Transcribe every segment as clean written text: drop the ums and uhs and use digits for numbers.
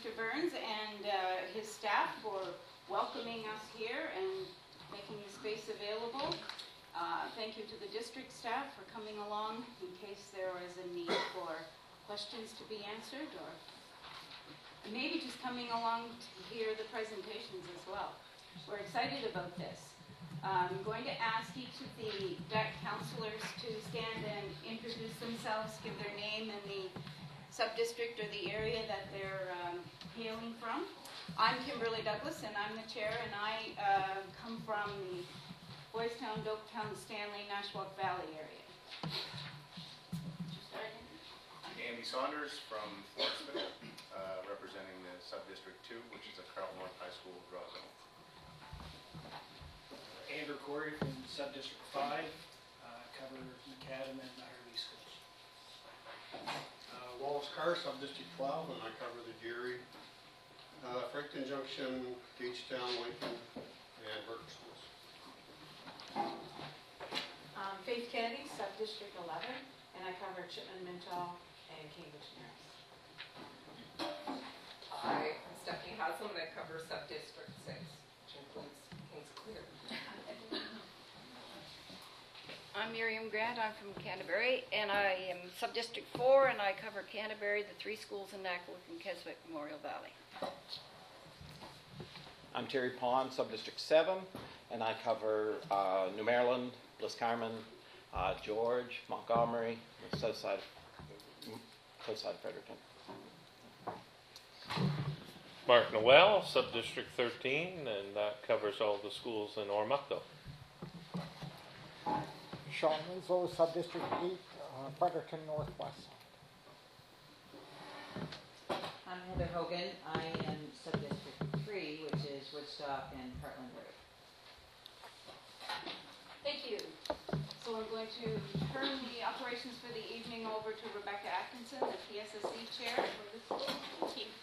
Mr. Burns and his staff for welcoming us here and making the space available. Thank you to the district staff for coming along in case there was a need for questions to be answered, or maybe just coming along to hear the presentations as well. We're excited about this. I'm going to ask each of the DAC councillors to stand and introduce themselves, give their name and the sub-district or the area that they're hailing from. I'm Kimberly Douglas, and I'm the chair, and I come from the Boys Town, Doketown, Stanley, Nashwauk Valley area. I'm Andy Saunders from Floresville, representing the sub-district 2, which is a Carleton North High School draw zone. Andrew Corey from sub-district 5, cover McAdam and Harvey schools. Wallace Carr, sub-district 12, and I cover the Geary, Frankton Junction, Gagetown, Lincoln, and Burke schools. Faith Kennedy, sub-district 11, and I cover Chipman, Minto, and Cambridge Norris. Hi, I'm Stephanie Haslam, and I cover sub-district 6, which includes Kings Clear. I'm Miriam Grant. I'm from Canterbury, and I am sub-district 4, and I cover Canterbury, the 3 schools in Nackwick and Keswick Memorial Valley. I'm Terry Pond, sub-district 7, and I cover New Maryland, Liscarman, George, Montgomery, the south side of Fredericton. Mark Noel, sub-district 13, and that covers all the schools in Oromocto. Sean Winslow, sub-district 8, Fredericton Northwest. I'm Heather Hogan. I am sub-district 3, which is Woodstock and Heartland Road. Thank you. So I'm going to turn the operations for the evening over to Rebecca Atkinson, the PSSE chair for the school. Thank you.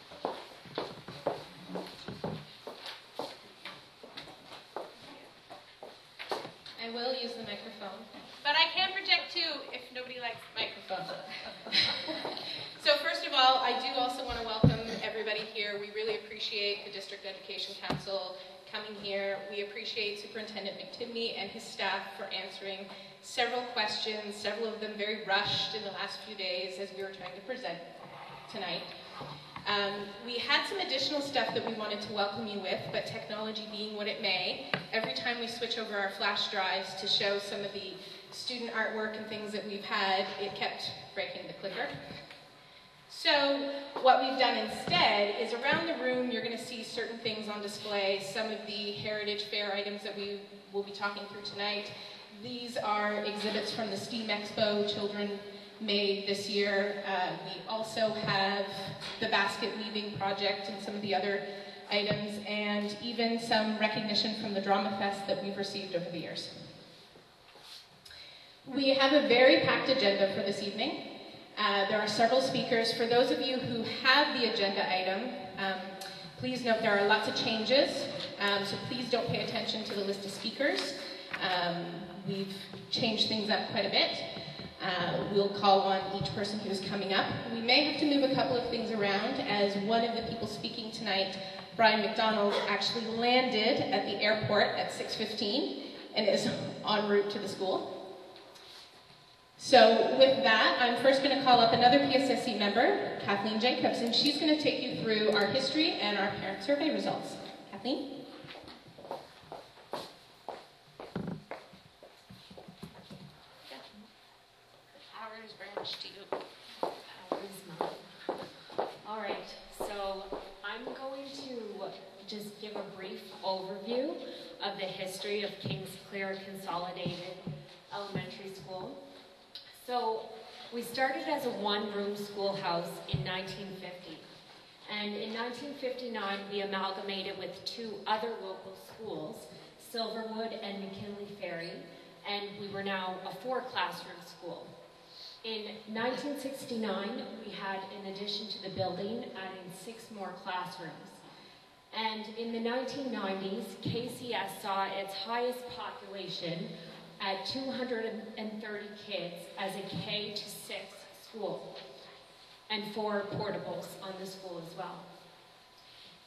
I will use the microphone, but I can project too if nobody likes the microphone. So first of all, I do also want to welcome everybody here. We really appreciate the District Education Council coming here. We appreciate Superintendent McTibney and his staff for answering several questions, several of them very rushed in the last few days as we were trying to present tonight. We had some additional stuff that we wanted to welcome you with, but technology being what it may, every time we switch over our flash drives to show some of the student artwork and things that we've had, it kept breaking the clicker. So what we've done instead is around the room you're going to see certain things on display, some of the Heritage Fair items that we will be talking through tonight. These are exhibits from the STEAM Expo children made this year. We also have the basket weaving project and some of the other items, and even some recognition from the Drama Fest that we've received over the years. We have a very packed agenda for this evening. There are several speakers. For those of you who have the agenda item, please note there are lots of changes, so please don't pay attention to the list of speakers. We've changed things up quite a bit. We'll call on each person who's coming up. We may have to move a couple of things around, as one of the people speaking tonight, Brian McDonald, actually landed at the airport at 6:15 and is en route to the school. So with that, I'm first going to call up another PSSE member, Kathleen Jacobs, and she's going to take you through our history and our parent survey results. Kathleen? All right, so I'm going to just give a brief overview of the history of Kings Clear Consolidated Elementary School. So we started as a one-room schoolhouse in 1950, and in 1959 we amalgamated with 2 other local schools, Silverwood and McKinley Ferry, and we were now a 4-classroom school. In 1969, we had, in addition to the building, adding 6 more classrooms. And in the 1990s, KCS saw its highest population at 230 kids as a K-6 school, and 4 portables on the school as well.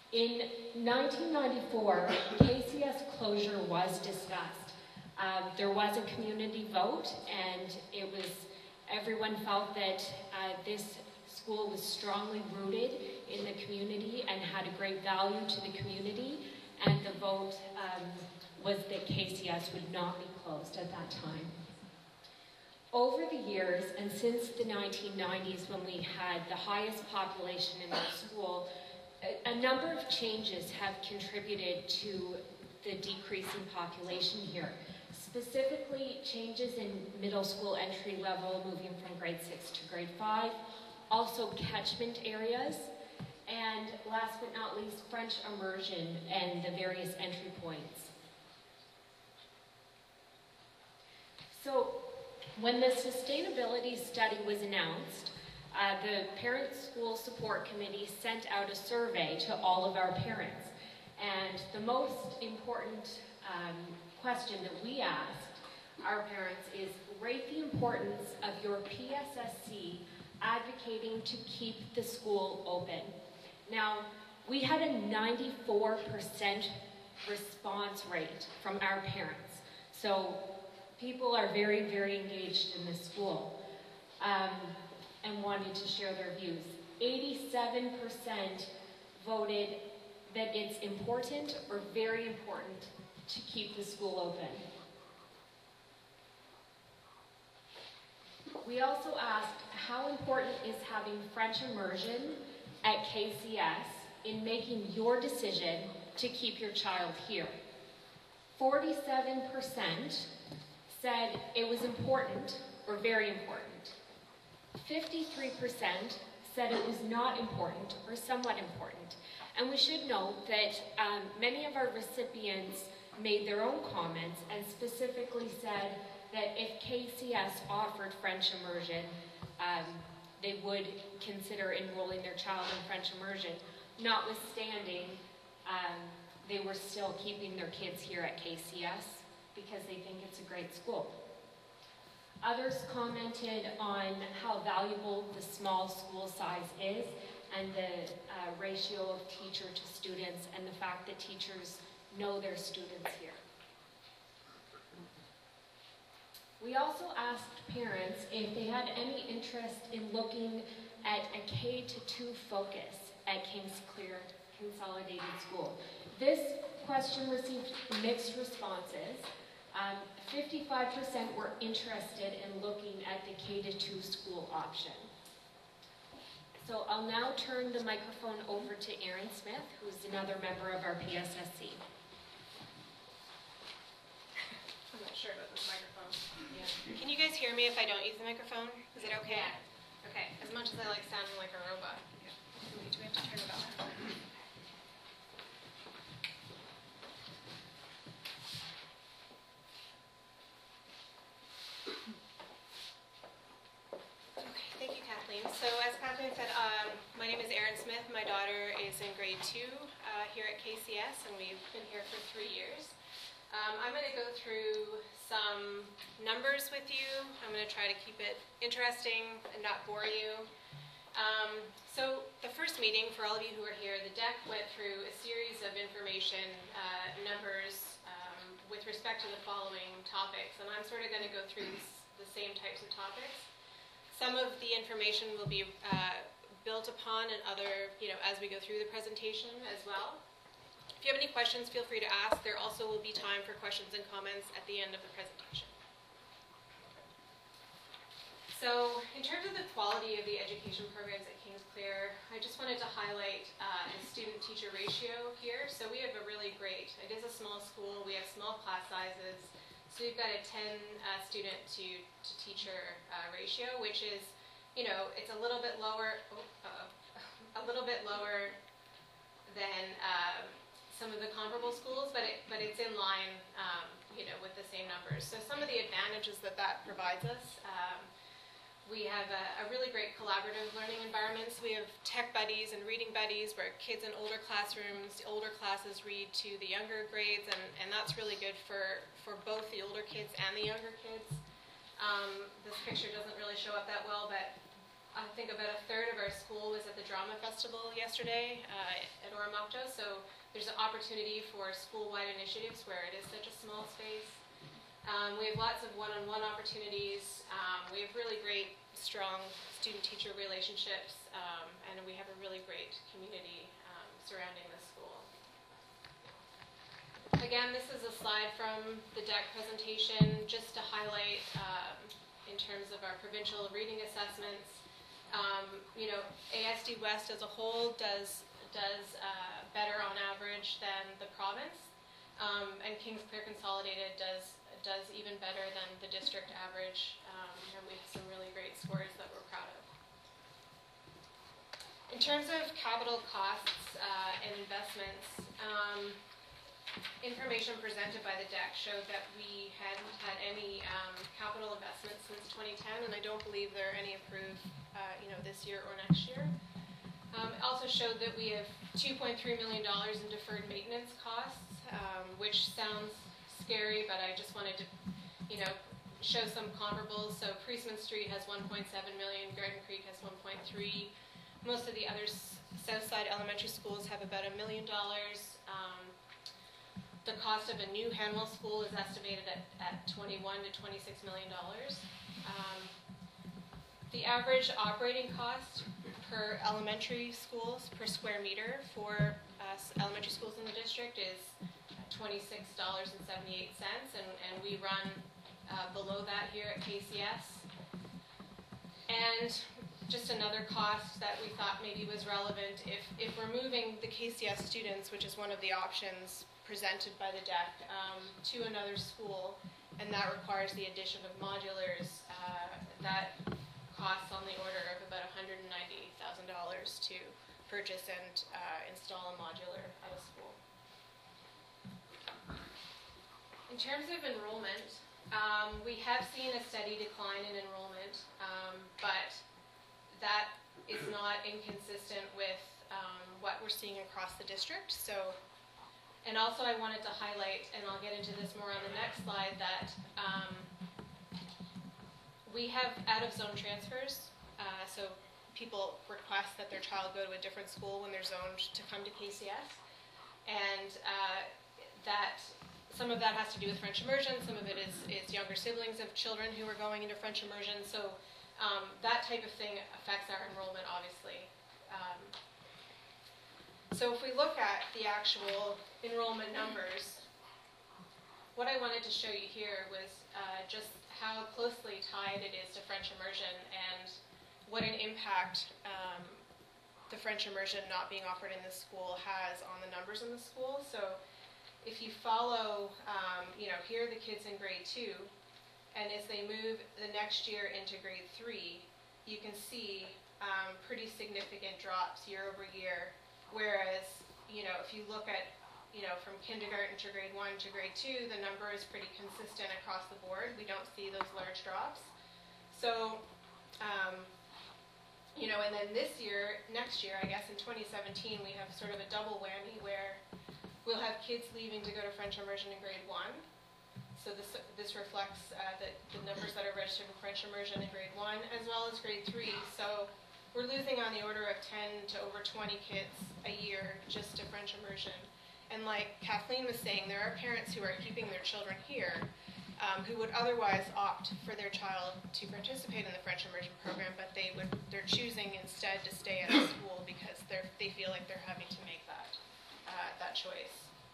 In 1994, KCS closure was discussed. There was a community vote, and everyone felt that this school was strongly rooted in the community and had a great value to the community, and the vote was that KCS would not be closed at that time. Over the years, and since the 1990s when we had the highest population in our school, a number of changes have contributed to the decrease in population here. Specifically, changes in middle school entry level, moving from grade 6 to grade 5, also catchment areas, and last but not least, French immersion and the various entry points. So, when the sustainability study was announced, the Parent School Support Committee sent out a survey to all of our parents. And the most important question that we asked our parents is, rate the importance of your PSSC advocating to keep the school open. Now, we had a 94% response rate from our parents. So people are very, very engaged in this school and wanted to share their views. 87% voted that it's important or very important to keep the school open. We also asked, how important is having French immersion at KCS in making your decision to keep your child here? 47% said it was important or very important. 53% said it was not important or somewhat important. And we should note that many of our recipients made their own comments and specifically said that if KCS offered French immersion, they would consider enrolling their child in French immersion. Notwithstanding, they were still keeping their kids here at KCS because they think it's a great school. Others commented on how valuable the small school size is and the ratio of teacher to students and the fact that teachers know their students here. We also asked parents if they had any interest in looking at a K-2 focus at Kings Clear Consolidated School. This question received mixed responses. 55% were interested in looking at the K-2 school option. So I'll now turn the microphone over to Erin Smith, who's another member of our PSSC. I'm not sure about this microphone. Yeah. Can you guys hear me if I don't use the microphone? Is it okay? Yeah. Okay, as much as I like sounding like a robot. Yeah. Do we have to turn it off? So as Kathleen said, my name is Erin Smith. My daughter is in grade 2 here at KCS, and we've been here for 3 years. I'm going to go through some numbers with you. I'm going to try to keep it interesting and not bore you. So the first meeting, for all of you who are here, the deck went through a series of information, numbers, with respect to the following topics, and I'm sort of going to go through the same types of topics. Some of the information will be built upon and other, as we go through the presentation as well. If you have any questions, feel free to ask. There also will be time for questions and comments at the end of the presentation. So, in terms of the quality of the education programs at Kings Clear, I just wanted to highlight the student-teacher ratio here. So we have a really great, it is a small school, we have small class sizes. So we've got a 10 student to teacher ratio, which is, it's a little bit lower, than some of the comparable schools, but it's in line, with the same numbers. So some of the advantages that provides us. We have a really great collaborative learning environment. So we have tech buddies and reading buddies where kids in older classrooms, the older classes read to the younger grades, and that's really good for both the older kids and the younger kids. This picture doesn't really show up that well, but I think about a third of our school was at the drama festival yesterday at Oromocto, so there's an opportunity for school-wide initiatives where it is such a small space. We have lots of one-on-one opportunities. We have really great, strong student-teacher relationships, and we have a really great community surrounding the school. Again, this is a slide from the DEC presentation just to highlight in terms of our provincial reading assessments. ASD West as a whole does better on average than the province, and Kings Clear Consolidated does even better than the district average, and we have some really great scores that we're proud of. In terms of capital costs and investments, information presented by the DEC showed that we hadn't had any capital investments since 2010, and I don't believe there are any approved this year or next year. It also showed that we have $2.3 million in deferred maintenance costs, which sounds scary, but I just wanted to, show some comparables. So Priestman Street has 1.7 million, Garden Creek has 1.3. Most of the other Southside elementary schools have about $1 million. The cost of a new Hanwell school is estimated at $21 to $26 million. The average operating cost per elementary schools per square meter for elementary schools in the district is $26.78, and we run below that here at KCS. And just another cost that we thought maybe was relevant, if we're moving the KCS students, which is one of the options presented by the DEC, to another school, and that requires the addition of modulars, that costs on the order of about $190,000 to purchase and install a modular at a school. In terms of enrollment, we have seen a steady decline in enrollment, but that is not inconsistent with what we're seeing across the district. And also I wanted to highlight, and I'll get into this more on the next slide, that we have out-of-zone transfers. So people request that their child go to a different school when they're zoned to come to KCS. And that some of that has to do with French immersion, some of it is younger siblings of children who are going into French immersion. So that type of thing affects our enrollment, obviously. So if we look at the actual enrollment numbers, what I wanted to show you here was just how closely tied it is to French immersion and what an impact the French immersion not being offered in the school has on the numbers in the school. So if you follow, here are the kids in grade 2, and as they move the next year into grade 3, you can see pretty significant drops year over year. Whereas, if you look at, from kindergarten to grade 1 to grade 2, the number is pretty consistent across the board. We don't see those large drops. So, and then next year, I guess in 2017, we have sort of a double whammy where we'll have kids leaving to go to French immersion in grade 1. So this reflects the numbers that are registered in French immersion in grade 1 as well as grade 3. So we're losing on the order of 10 to over 20 kids a year just to French immersion. And like Kathleen was saying, there are parents who are keeping their children here who would otherwise opt for their child to participate in the French immersion program, but they're choosing instead to stay at a school because they feel like they're having to make that choice.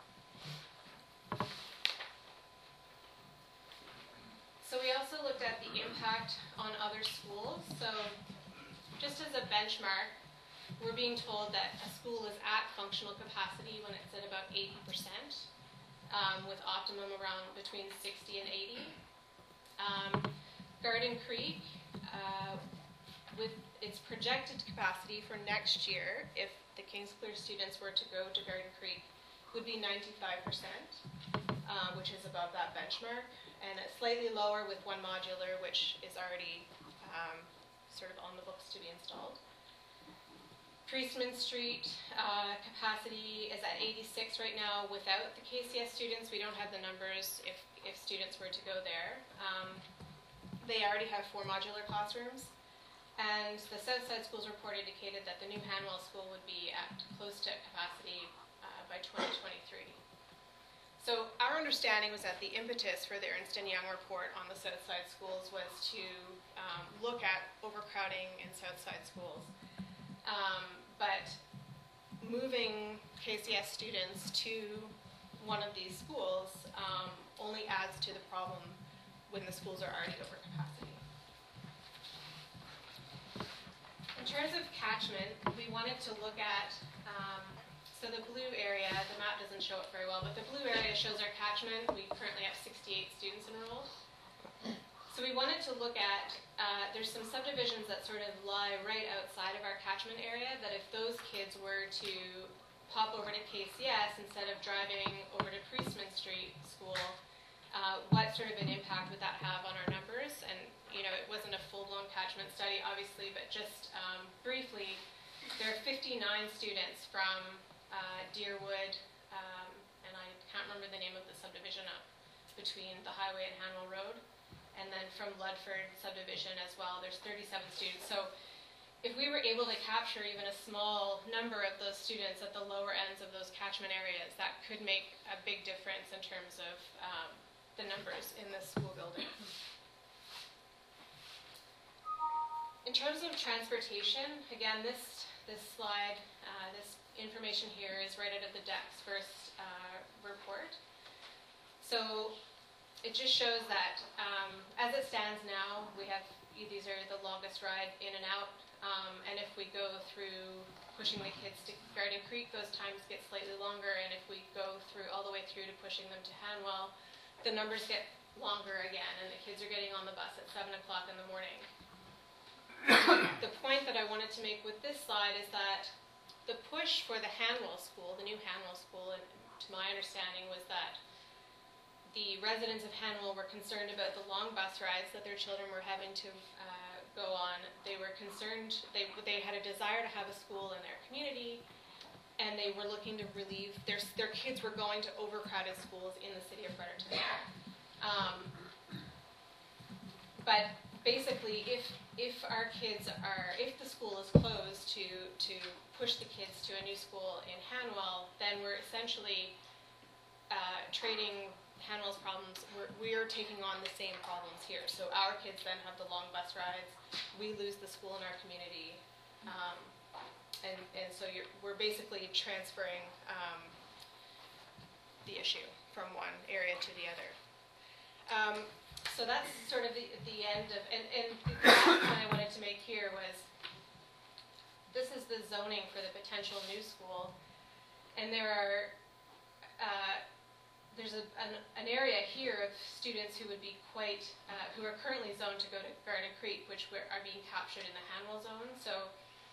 So we also looked at the impact on other schools. So just as a benchmark, we're being told that a school is at functional capacity when it's at about 80%, with optimum around between 60 and 80. Garden Creek, with its projected capacity for next year, if the Kings Clear students were to go to Garden Creek, would be 95%, which is above that benchmark, and it's slightly lower with one modular, which is already sort of on the books to be installed. Priestman Street capacity is at 86 right now without the KCS students. We don't have the numbers if students were to go there. They already have 4 modular classrooms. and the Southside Schools report indicated that the new Hanwell School would be at close to capacity by 2023. So our understanding was that the impetus for the Ernst & Young report on the Southside schools was to look at overcrowding in Southside schools. But moving KCS students to one of these schools only adds to the problem when the schools are already over capacity. In terms of catchment, we wanted to look at, so the blue area, the map doesn't show it very well, but the blue area shows our catchment. We currently have 68 students enrolled. So we wanted to look at, there's some subdivisions that sort of lie right outside of our catchment area, that if those kids were to pop over to KCS instead of driving over to Priestman Street School, what sort of an impact would that have on our numbers? And it wasn't a full-blown catchment study, obviously, but just briefly, there are 59 students from Deerwood, and I can't remember the name of the subdivision up between the highway and Hanwell Road, and then from Ludford subdivision as well, there's 37 students. So if we were able to capture even a small number of those students at the lower ends of those catchment areas, that could make a big difference in terms of the numbers in the school building. In terms of transportation, again, this slide, this information here is right out of the DEC's first report. So it just shows that as it stands now, we have, these are the longest ride in and out, and if we go through pushing the kids to Garden Creek, those times get slightly longer, and if we go through all the way through to pushing them to Hanwell, the numbers get longer again, and the kids are getting on the bus at 7 o'clock in the morning. The point that I wanted to make with this slide is that the push for the Hanwell School, the new Hanwell School, and to my understanding was that the residents of Hanwell were concerned about the long bus rides that their children were having to go on. They were concerned, they had a desire to have a school in their community, and they were looking to relieve, their kids were going to overcrowded schools in the city of Fredericton. But basically, if our kids are, if the school is closed to push the kids to a new school in Hanwell, then we're essentially trading Hanwell's problems. We're taking on the same problems here. So our kids then have the long bus rides. We lose the school in our community, and so we're basically transferring the issue from one area to the other. So that's sort of the end of, and the last point I wanted to make here was, this is the zoning for the potential new school, and there are, there's an area here of students who would be quite, who are currently zoned to go to Garden Creek, which are being captured in the Hanwell zone. So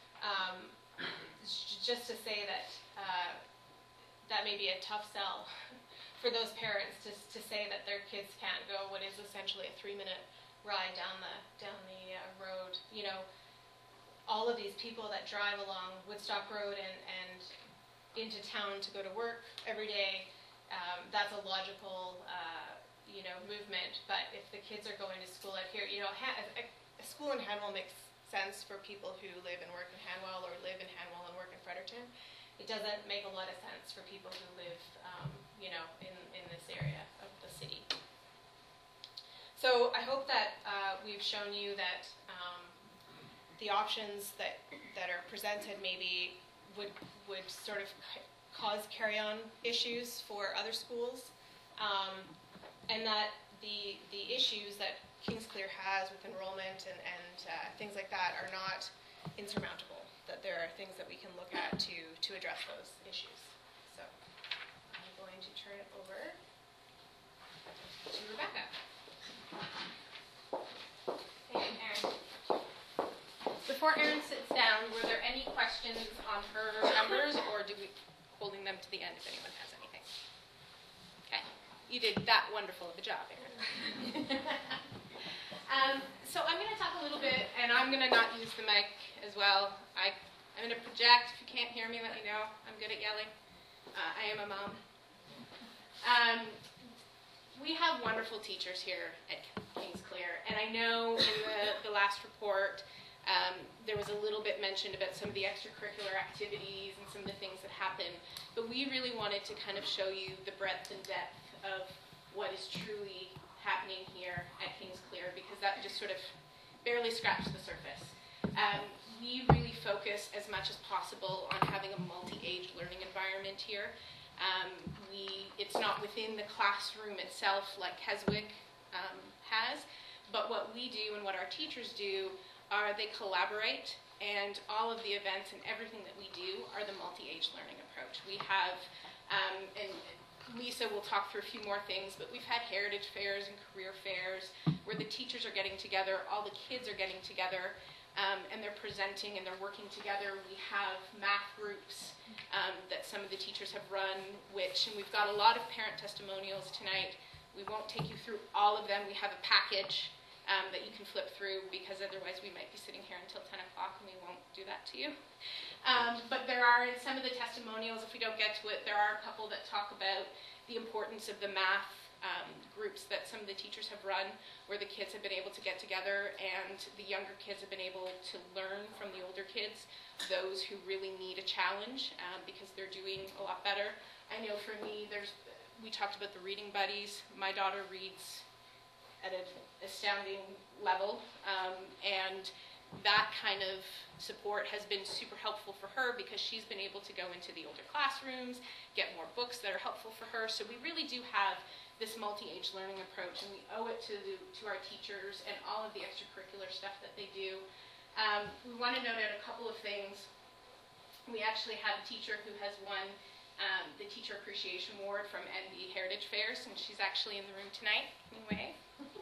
just to say that that may be a tough sell for those parents to say that their kids can't go what is essentially a 3-minute ride down the road. All of these people that drive along Woodstock Road and into town to go to work every day, that's a logical movement. But if the kids are going to school out here, a school in Hanwell makes sense for people who live and work in Hanwell, or live in Hanwell and work in Fredericton. It doesn't make a lot of sense for people who live in this area of the city. So I hope that we've shown you that the options that are presented maybe would sort of cause carry-on issues for other schools, and that the issues that Kingsclear has with enrollment and things like that are not insurmountable, that there are things that we can look at to address those issues. So I'm going to turn it over to Rebecca. Thank you, Erin. Before Erin sits down, were there any questions on her numbers, or do we holding them to the end if anyone has anything? Okay, you did that wonderful of a job, Erin. So I'm going to talk a little bit, and I'm going to not use the mic as well. I'm going to project. If you can't hear me, let me know. I'm good at yelling. I am a mom. We have wonderful teachers here at Kingsclear, and I know in the last report There was a little bit mentioned about some of the extracurricular activities and some of the things that happen, but we really wanted to kind of show you the breadth and depth of what is truly happening here at Kings Clear, because that just sort of barely scratched the surface. We really focus as much as possible on having a multi-age learning environment here. It's not within the classroom itself like Keswick has, but what we do and what our teachers do are they collaborate, and all of the events and everything that we do are the multi-age learning approach. We have, and Lisa will talk through a few more things, but we've had heritage fairs and career fairs where the teachers are getting together, all the kids are getting together, and they're presenting and they're working together. We have math groups that some of the teachers have run, and we've got a lot of parent testimonials tonight. We won't take you through all of them. We have a package that you can flip through, because otherwise we might be sitting here until 10 o'clock and we won't do that to you. But there are, in some of the testimonials, if we don't get to it, there are a couple that talk about the importance of the math groups that some of the teachers have run, where the kids have been able to get together and the younger kids have been able to learn from the older kids, those who really need a challenge because they're doing a lot better. I know for me, we talked about the reading buddies. My daughter reads at an astounding level, and that kind of support has been super helpful for her, because she's been able to go into the older classrooms, get more books that are helpful for her. So we really do have this multi-age learning approach, and we owe it to our teachers and all of the extracurricular stuff that they do. We want to note out a couple of things. We actually have a teacher who has won the Teacher Appreciation Award from NB Heritage Fairs, and she's actually in the room tonight. Anyway,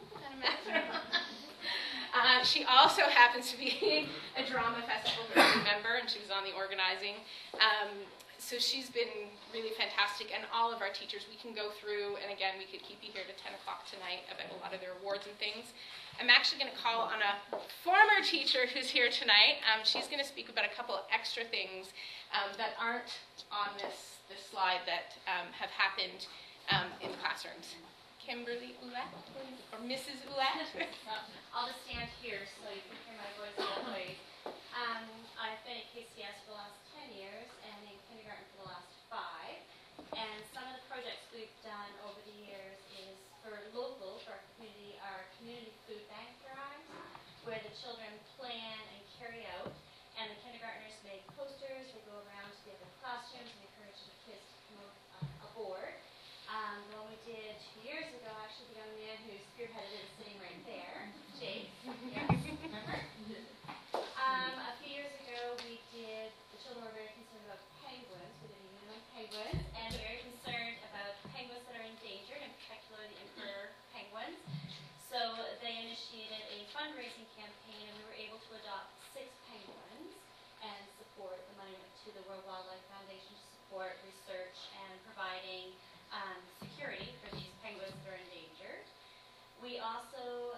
she also happens to be a drama festival member, and she was on the organizing. So she's been really fantastic, and all of our teachers, we can go through, and again, we could keep you here to 10 o'clock tonight about a lot of their awards and things. I'm actually going to call on a former teacher who's here tonight. She's going to speak about a couple of extra things that aren't on this slide that have happened in the classrooms. Kimberly Ouellette, or Mrs. Ouellette? I'll just stand here so you can hear my voice both ways. I've been at KCS for the last 10 years and in kindergarten for the last 5. And some of the projects we've done over the years is for local, for our community food bank drives, where the children plan and carry out, and the kindergartners make posters. They go around to the other classrooms and encourage the kids to come aboard. The one we did 2 years ago, actually the young man who spearheaded it is sitting right there, Jake. Yes, remember? A few years ago, the children were very concerned about penguins. We did a unit on penguins, and very concerned about penguins that are endangered, in particular the emperor penguins. So they initiated a fundraising campaign, and we were able to adopt 6 penguins and support the money to the World Wildlife Foundation to support research and providing security for these penguins that are endangered. We also,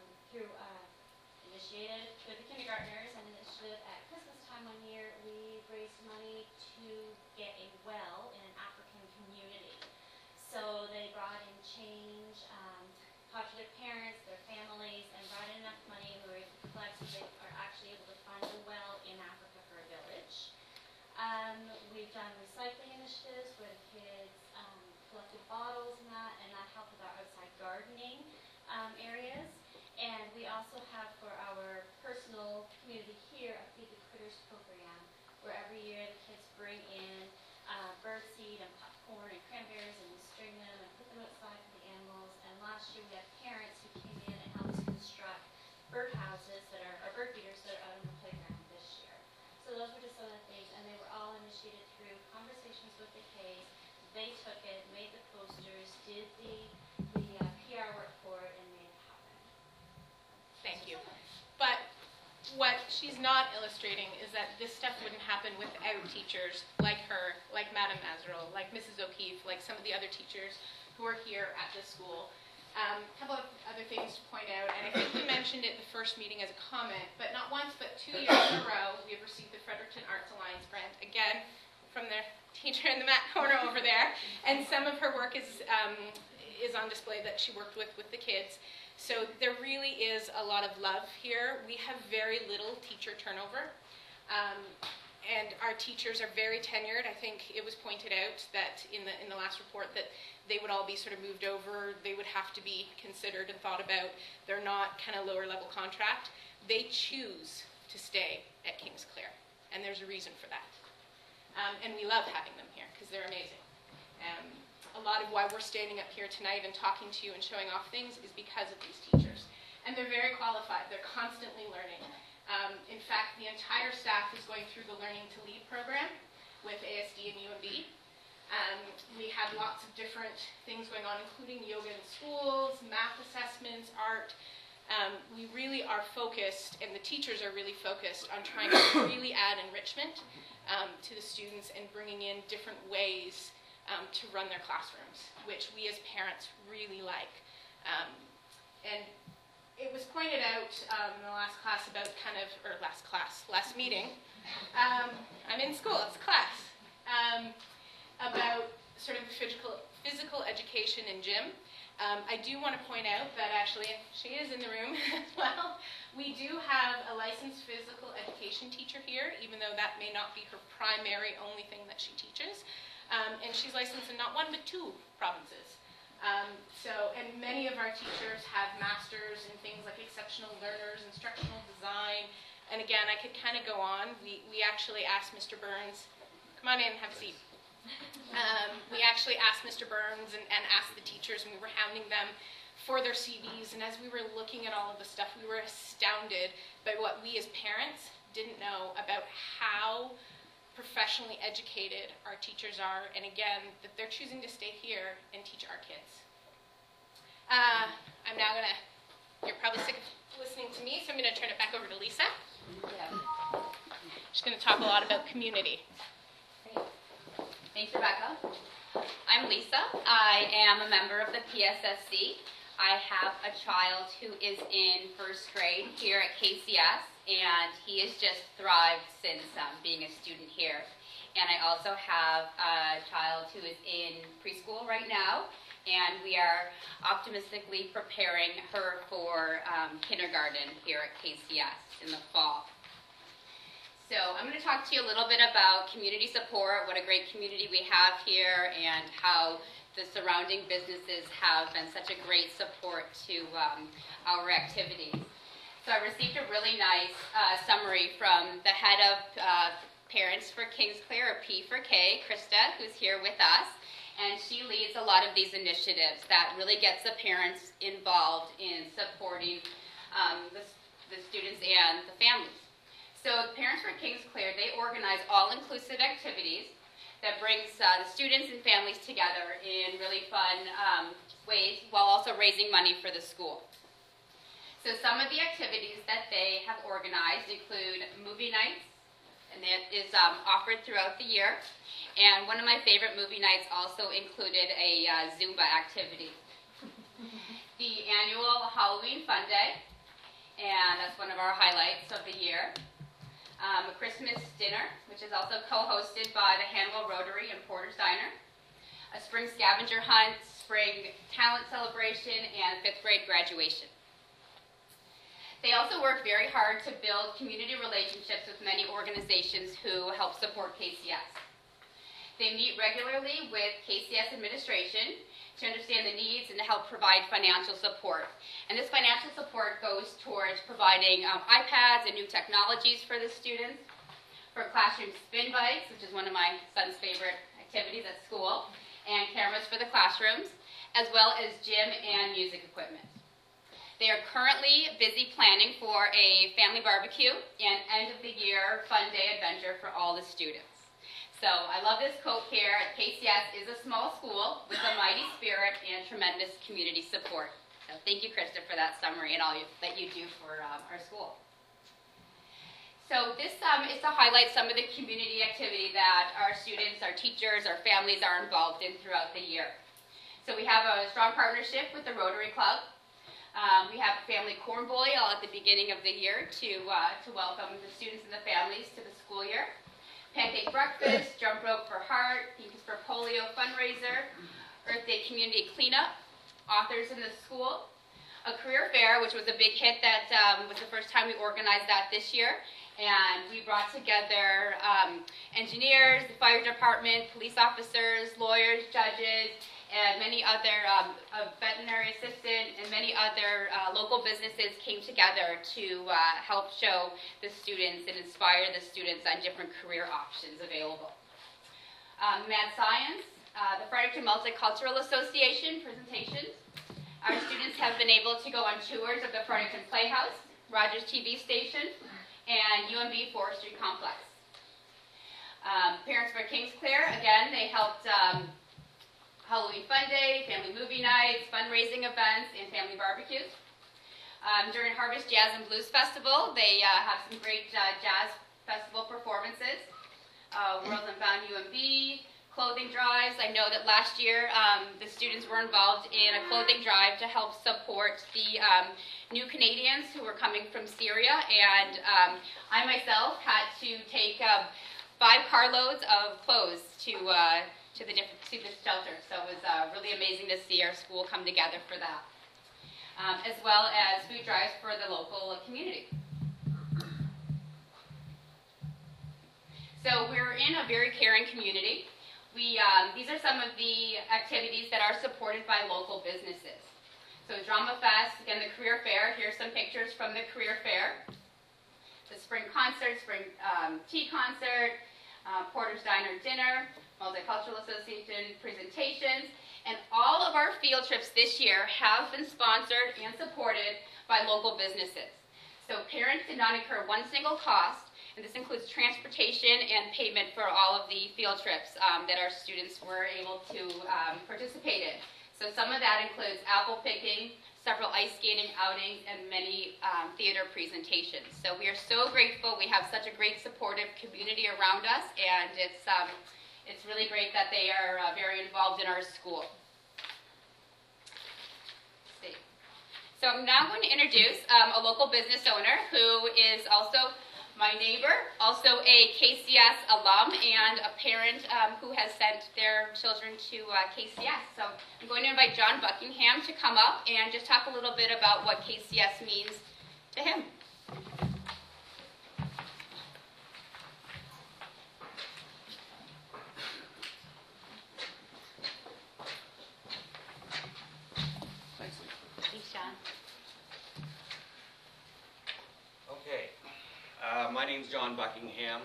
initiated with the kindergartners, an initiative at Christmas time one year, we raised money to get a well in an African community. So they brought in change, talked to their parents, their families, and brought in enough money, and we were able to collect so they are actually able to fund a well in Africa for a village. We've done recycling initiatives where the kids collected bottles and that helped with our outside gardening areas. And we also have for our personal community here a Feed the Critters program, where every year the kids bring in birdseed and popcorn and cranberries, and we string them and put them outside for the animals. And last year we had parents who came in and helped us construct birdhouses or bird feeders that are out on the playground this year. So those were just some of the things, and they were all initiated through conversations with the Ks. They took it, made the posters, did the PR work for it, and made it happen. Thank you. But what she's not illustrating is that this stuff wouldn't happen without teachers like her, like Madame Mazereau, like Mrs. O'Keefe, like some of the other teachers who are here at this school. A couple of other things to point out, and I think we mentioned it the first meeting as a comment, but not once but 2 years in a row we have received the Fredericton Arts Alliance grant, again from the teacher in the mat corner over there, and some of her work is on display that she worked with the kids. So there really is a lot of love here. We have very little teacher turnover. And our teachers are very tenured. I think it was pointed out that in the last report that they would all be sort of moved over. They would have to be considered and thought about. They're not kind of lower level contract. They choose to stay at Kingsclear, and there's a reason for that. And we love having them here because they're amazing. A lot of why we're standing up here tonight and talking to you and showing off things is because of these teachers. And they're very qualified. They're constantly learning. In fact, the entire staff is going through the Learning to Lead program with ASD and UMB. We have lots of different things going on, including yoga in schools, math assessments, art. We really are focused, and the teachers are really focused on trying to really add enrichment to the students and bringing in different ways to run their classrooms, which we as parents really like. And it was pointed out in the last class about last meeting. I'm in school, it's class. About sort of the physical education in gym. I do want to point out that actually, she is in the room as well, we do have a licensed physical education teacher here, even though that may not be her primary only thing that she teaches. And she's licensed in not one but 2 provinces. And many of our teachers have masters in things like exceptional learners, instructional design, and again, I could kind of go on. We actually asked Mr. Burns, come on in, have a seat. We actually asked Mr. Burns and asked the teachers, and we were hounding them for their CVs, and as we were looking at all of the stuff, we were astounded by what we as parents didn't know about how professionally educated our teachers are, and again, that they're choosing to stay here and teach our kids. I'm now you're probably sick of listening to me, so I'm going to turn it back over to Lisa. She's going to talk a lot about community. Thanks, Rebecca. I'm Lisa. I am a member of the PSSC. I have a child who is in first grade here at KCS, and he has just thrived since being a student here. And I also have a child who is in preschool right now, and we are optimistically preparing her for kindergarten here at KCS in the fall. So I'm going to talk to you a little bit about community support, what a great community we have here, and how the surrounding businesses have been such a great support to our activities. So I received a really nice summary from the head of Parents for Kingsclear, or P for K, Krista, who's here with us. And she leads a lot of these initiatives that really gets the parents involved in supporting the students and the families. So Parents for Kingsclear, they organize all-inclusive activities that brings the students and families together in really fun ways while also raising money for the school. So some of the activities that they have organized include movie nights, and that is offered throughout the year. And one of my favorite movie nights also included a Zumba activity. The annual Halloween Fun Day, and that's one of our highlights of the year. A Christmas dinner, which is also co-hosted by the Hanwell Rotary and Porter's Diner. A spring scavenger hunt, spring talent celebration, and 5th grade graduation. They also work very hard to build community relationships with many organizations who help support KCS. They meet regularly with KCS administration to understand the needs and to help provide financial support. And this financial support goes towards providing iPads and new technologies for the students, for classroom spin bikes, which is one of my son's favorite activities at school, and cameras for the classrooms, as well as gym and music equipment. They are currently busy planning for a family barbecue and end-of-the-year fun day adventure for all the students. So I love this quote here. KCS is a small school with a mighty spirit and tremendous community support. So thank you, Krista, for that summary and all that you do for our school. So this is to highlight some of the community activity that our students, our teachers, our families are involved in throughout the year. So we have a strong partnership with the Rotary Club. We have Family Corn Boil at the beginning of the year to welcome the students and the families to the school year. Pancake breakfast, Jump Rope for Heart, Pink is for Polio fundraiser, Earth Day community cleanup, Authors in the School, a career fair, which was a big hit. That was the first time we organized that this year. And we brought together engineers, the fire department, police officers, lawyers, judges, and many other, a veterinary assistant, and many other local businesses came together to help show the students and inspire the students on different career options available. Mad Science, the Fredericton Multicultural Association presentations. Our students have been able to go on tours of the Fredericton Playhouse, Rogers TV Station, and UMB Forestry Complex. Parents for Kingsclear, again, they helped Halloween Fun Day, family movie nights, fundraising events, and family barbecues. During Harvest Jazz and Blues Festival, they have some great jazz festival performances. World and Bound UMB, clothing drives. I know that last year the students were involved in a clothing drive to help support the new Canadians who were coming from Syria, and I myself had to take 5 carloads of clothes to the shelter. So it was really amazing to see our school come together for that, as well as food drives for the local community. So we're in a very caring community. These are some of the activities that are supported by local businesses. So Drama Fest, again the career fair, here's some pictures from the career fair. The spring concert, spring tea concert, Porter's Diner dinner, Multicultural Association presentations, and all of our field trips this year have been sponsored and supported by local businesses. So parents did not incur one single cost, and this includes transportation and payment for all of the field trips that our students were able to participate in. So some of that includes apple picking, several ice skating outings, and many theater presentations. So we are so grateful. We have such a great supportive community around us, and it's really great that they are very involved in our school. Let's see. So I'm now going to introduce a local business owner who is also my neighbor, also a KCS alum, and a parent who has sent their children to KCS. So I'm going to invite John Buckingham to come up and just talk a little bit about what KCS means to him. Thanks, Lee. Thanks, John. Okay, my name's John Buckingham.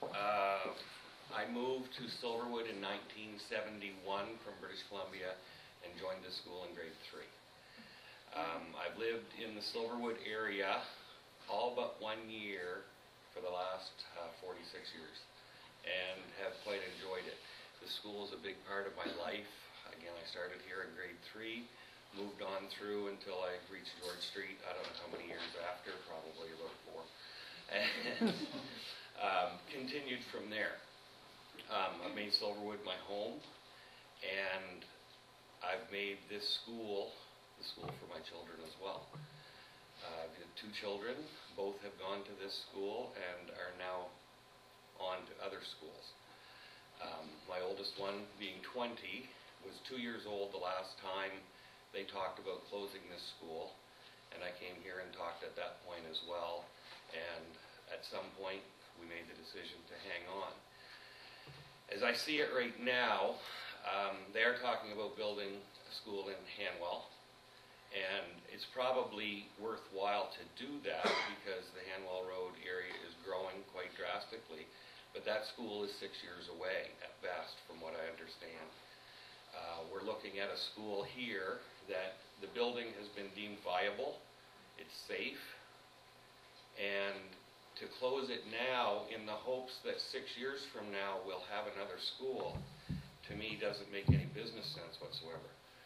I moved to Silverwood in 1971 from British Columbia and joined this school in grade 3. I've lived in the Silverwood area all but 1 year for the last 46 years and have quite enjoyed it. The school is a big part of my life. Again, I started here in grade 3, moved on through until I reached George Street. I don't know how many years after, probably about 4. And continued from there. I've made Silverwood my home, and I've made this school the school for my children as well. I've got 2 children, both have gone to this school and are now on to other schools. My oldest one, being 20, was 2 years old the last time they talked about closing this school, and I came here and talked at that point as well, and at some point we made the decision to hang on. As I see it right now, they're talking about building a school in Hanwell, and it's probably worthwhile to do that because the Hanwell Road area is growing quite drastically, but that school is 6 years away at best from what I understand. We're looking at a school here that the building has been deemed viable, it's safe, and to close it now in the hopes that 6 years from now we'll have another school, to me doesn't make any business sense whatsoever.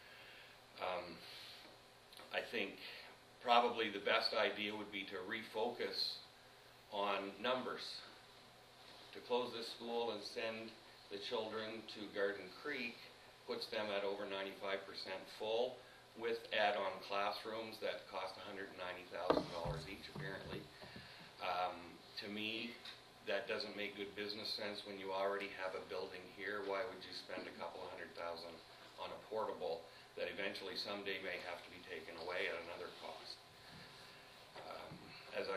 I think probably the best idea would be to refocus on numbers. To close this school and send the children to Garden Creek puts them at over 95% full with add-on classrooms that cost $190,000 each apparently. To me, that doesn't make good business sense when you already have a building here. Why would you spend a couple $100,000 on a portable that eventually someday may have to be taken away at another cost?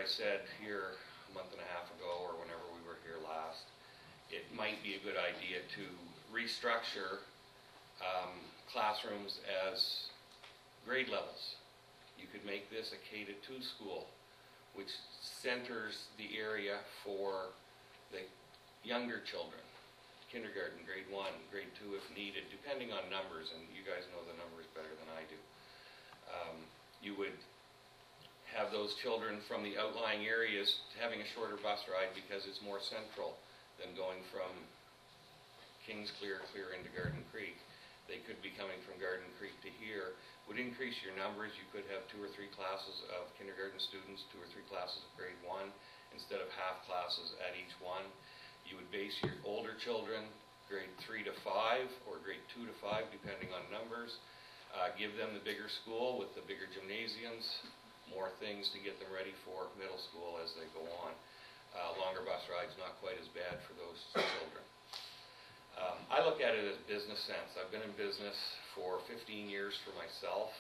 said here a month and a half ago, or whenever we were here last, it might be a good idea to restructure classrooms as grade levels. You could make this a K-2 school, which centers the area for the younger children. Kindergarten, grade 1, grade 2 if needed, depending on numbers, and you guys know the numbers better than I do. You would have those children from the outlying areas having a shorter bus ride because it's more central than going from Kingsclear clear into Garden Creek. They could be coming from Garden Creek to here. Would increase your numbers. You could have 2 or 3 classes of kindergarten students, 2 or 3 classes of grade 1, instead of half classes at each one. You would base your older children grade 3 to 5 or grade 2 to 5, depending on numbers. Give them the bigger school with the bigger gymnasiums, more things to get them ready for middle school as they go on. Longer bus rides, not quite as bad for those children. I look at it as business sense. I've been in business for 15 years for myself,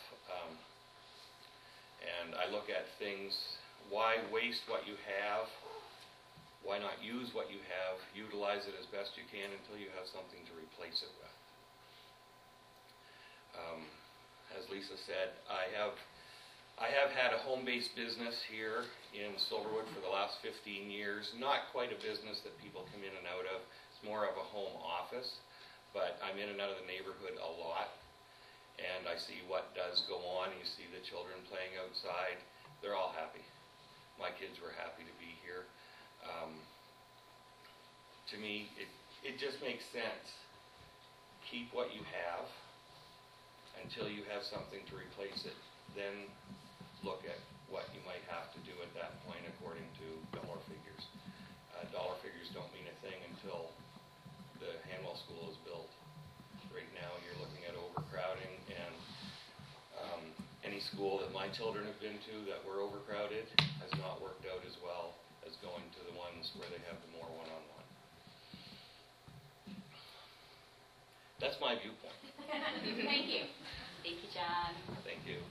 and I look at things, why waste what you have? Why not use what you have, utilize it as best you can until you have something to replace it with? As Lisa said, I have had a home-based business here in Silverwood for the last 15 years. Not quite a business that people come in and out of. It's more of a home office, but I'm in and out of the neighborhood a lot, and I see what does go on. You see the children playing outside. They're all happy. My kids were happy to be here. To me, it just makes sense. Keep what you have until you have something to replace it. Then look at what you might have to do at that point according to dollar figures. Dollar figures don't mean a thing until the Hanwell School is built. Right now you're looking at overcrowding, and any school that my children have been to that were overcrowded has not worked out as well as going to the ones where they have the more one-on-one. That's my viewpoint. Thank you. Thank you, John. Thank you.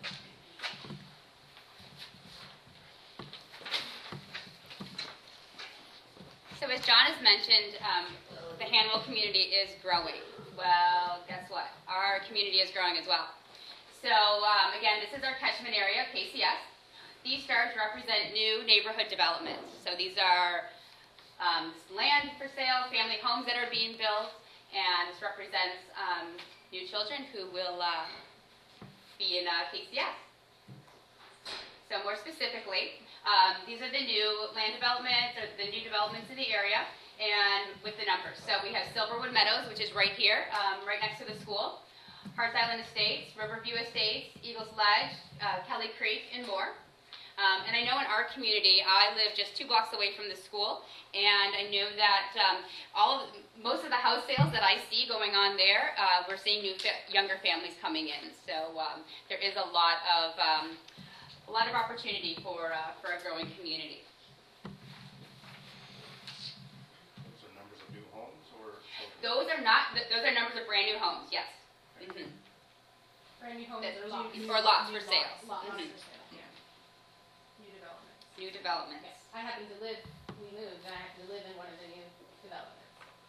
So as John has mentioned, the Hanwell community is growing. Well, guess what? Our community is growing as well. So again, this is our catchment area, KCS. These stars represent new neighborhood developments. So these are land for sale, family homes that are being built, and this represents new children who will be in KCS. So more specifically, these are the new land developments, or the new developments in the area, and with the numbers. So we have Silverwood Meadows, which is right here, right next to the school, Hearts Island Estates, Riverview Estates, Eagles Ledge, Kelly Creek, and more. And I know in our community, I live just 2 blocks away from the school, and I know that most of the house sales that I see going on there, we're seeing younger families coming in. So there is a lot of opportunity for a growing community. Those are numbers of new homes, or? Those are numbers of brand new homes. Yes. Mm-hmm. Brand new homes or lots? Or lots for sales. Lots Mm-hmm. for sale, yeah. New developments. New developments. Okay. I happen to live, we moved, and I happen to live in one of the new developments.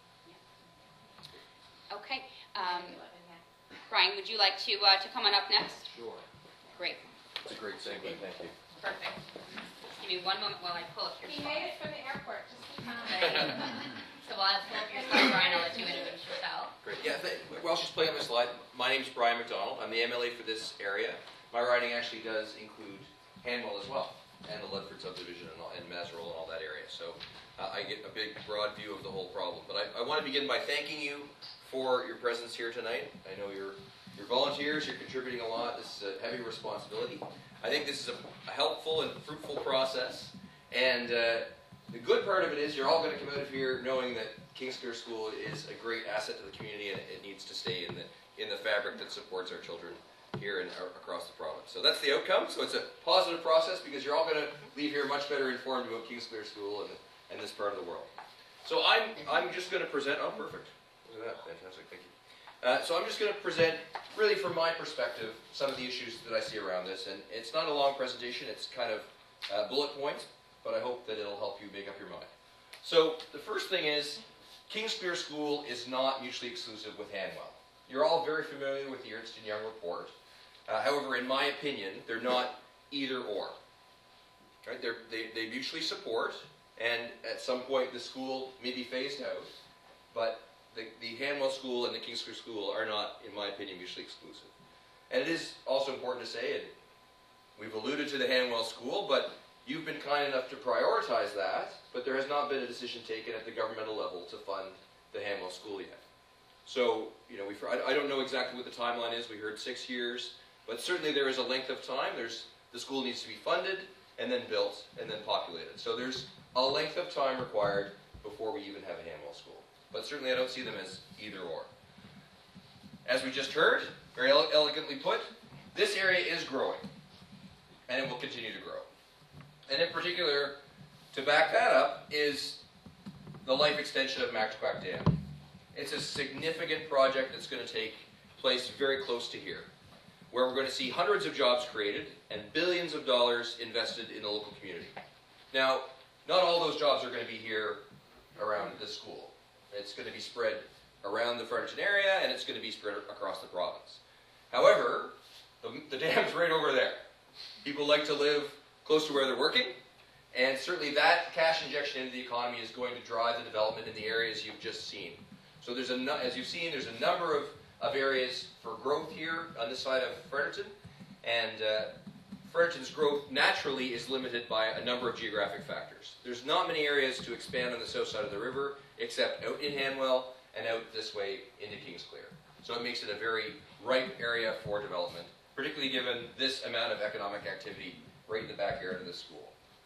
Okay. 11, yeah. Brian, would you like to come on up next? Sure. Great. It's a great segue, thank you. Perfect. Just give me one moment while I pull up your He slide. made it from the airport just in time. So while I pull up your slide, Brian, I'll let you introduce yourself. Great, yeah, while she's playing on the slide, my name's Brian McDonald. I'm the MLA for this area. My riding actually does include Hanwell as well, and the Ledford subdivision and Maserola and all that area. So I get a big, broad view of the whole problem. But I want to begin by thanking you for your presence here tonight. I know you're volunteers, you're contributing a lot. This is a heavy responsibility. I think this is a helpful and fruitful process. And the good part of it is you're all going to come out of here knowing that Kingsclear School is a great asset to the community, and it needs to stay in the fabric that supports our children here and across the province. So that's the outcome. So it's a positive process because you're all going to leave here much better informed about Kingsclear School and this part of the world. So I'm just going to present. Oh, perfect. Look at that. Fantastic. Thank you. So I'm just going to present, really from my perspective, some of the issues that I see around this. And it's not a long presentation. It's kind of bullet points. but I hope that it'll help you make up your mind. So the first thing is, Kingsclear School is not mutually exclusive with Hanwell. You're all very familiar with the Ernst & Young report. However, in my opinion, they're not either or. Right? They mutually support, and at some point the school may be phased out, but the Hanwell School and the Kingsclear School are not, in my opinion, mutually exclusive. And it is also important to say, and we've alluded to the Hanwell School, but you've been kind enough to prioritize that, but there has not been a decision taken at the governmental level to fund the Hanwell School yet. So, you know, I don't know exactly what the timeline is. We heard 6 years, but certainly there is a length of time. The school needs to be funded, and then built, and then populated. So there's a length of time required before we even have a Hanwell School. But certainly I don't see them as either or. As we just heard, very elegantly put, this area is growing, and it will continue to grow. And in particular, to back that up, is the life extension of Mactaquac Dam. It's a significant project that's going to take place very close to here, where we're going to see hundreds of jobs created and billions of dollars invested in the local community. Now, not all those jobs are going to be here around this school. It's going to be spread around the Fredericton area, and it's going to be spread across the province. However, the dam's right over there. People like to live close to where they're working, and certainly that cash injection into the economy is going to drive the development in the areas you've just seen. So there's as you've seen, there's a number of areas for growth here on this side of Fredericton, and Fredericton's growth naturally is limited by a number of geographic factors. There's not many areas to expand on the south side of the river, except out in Hanwell and out this way into Kingsclear. So it makes it a very ripe area for development, particularly given this amount of economic activity right in the backyard of this school.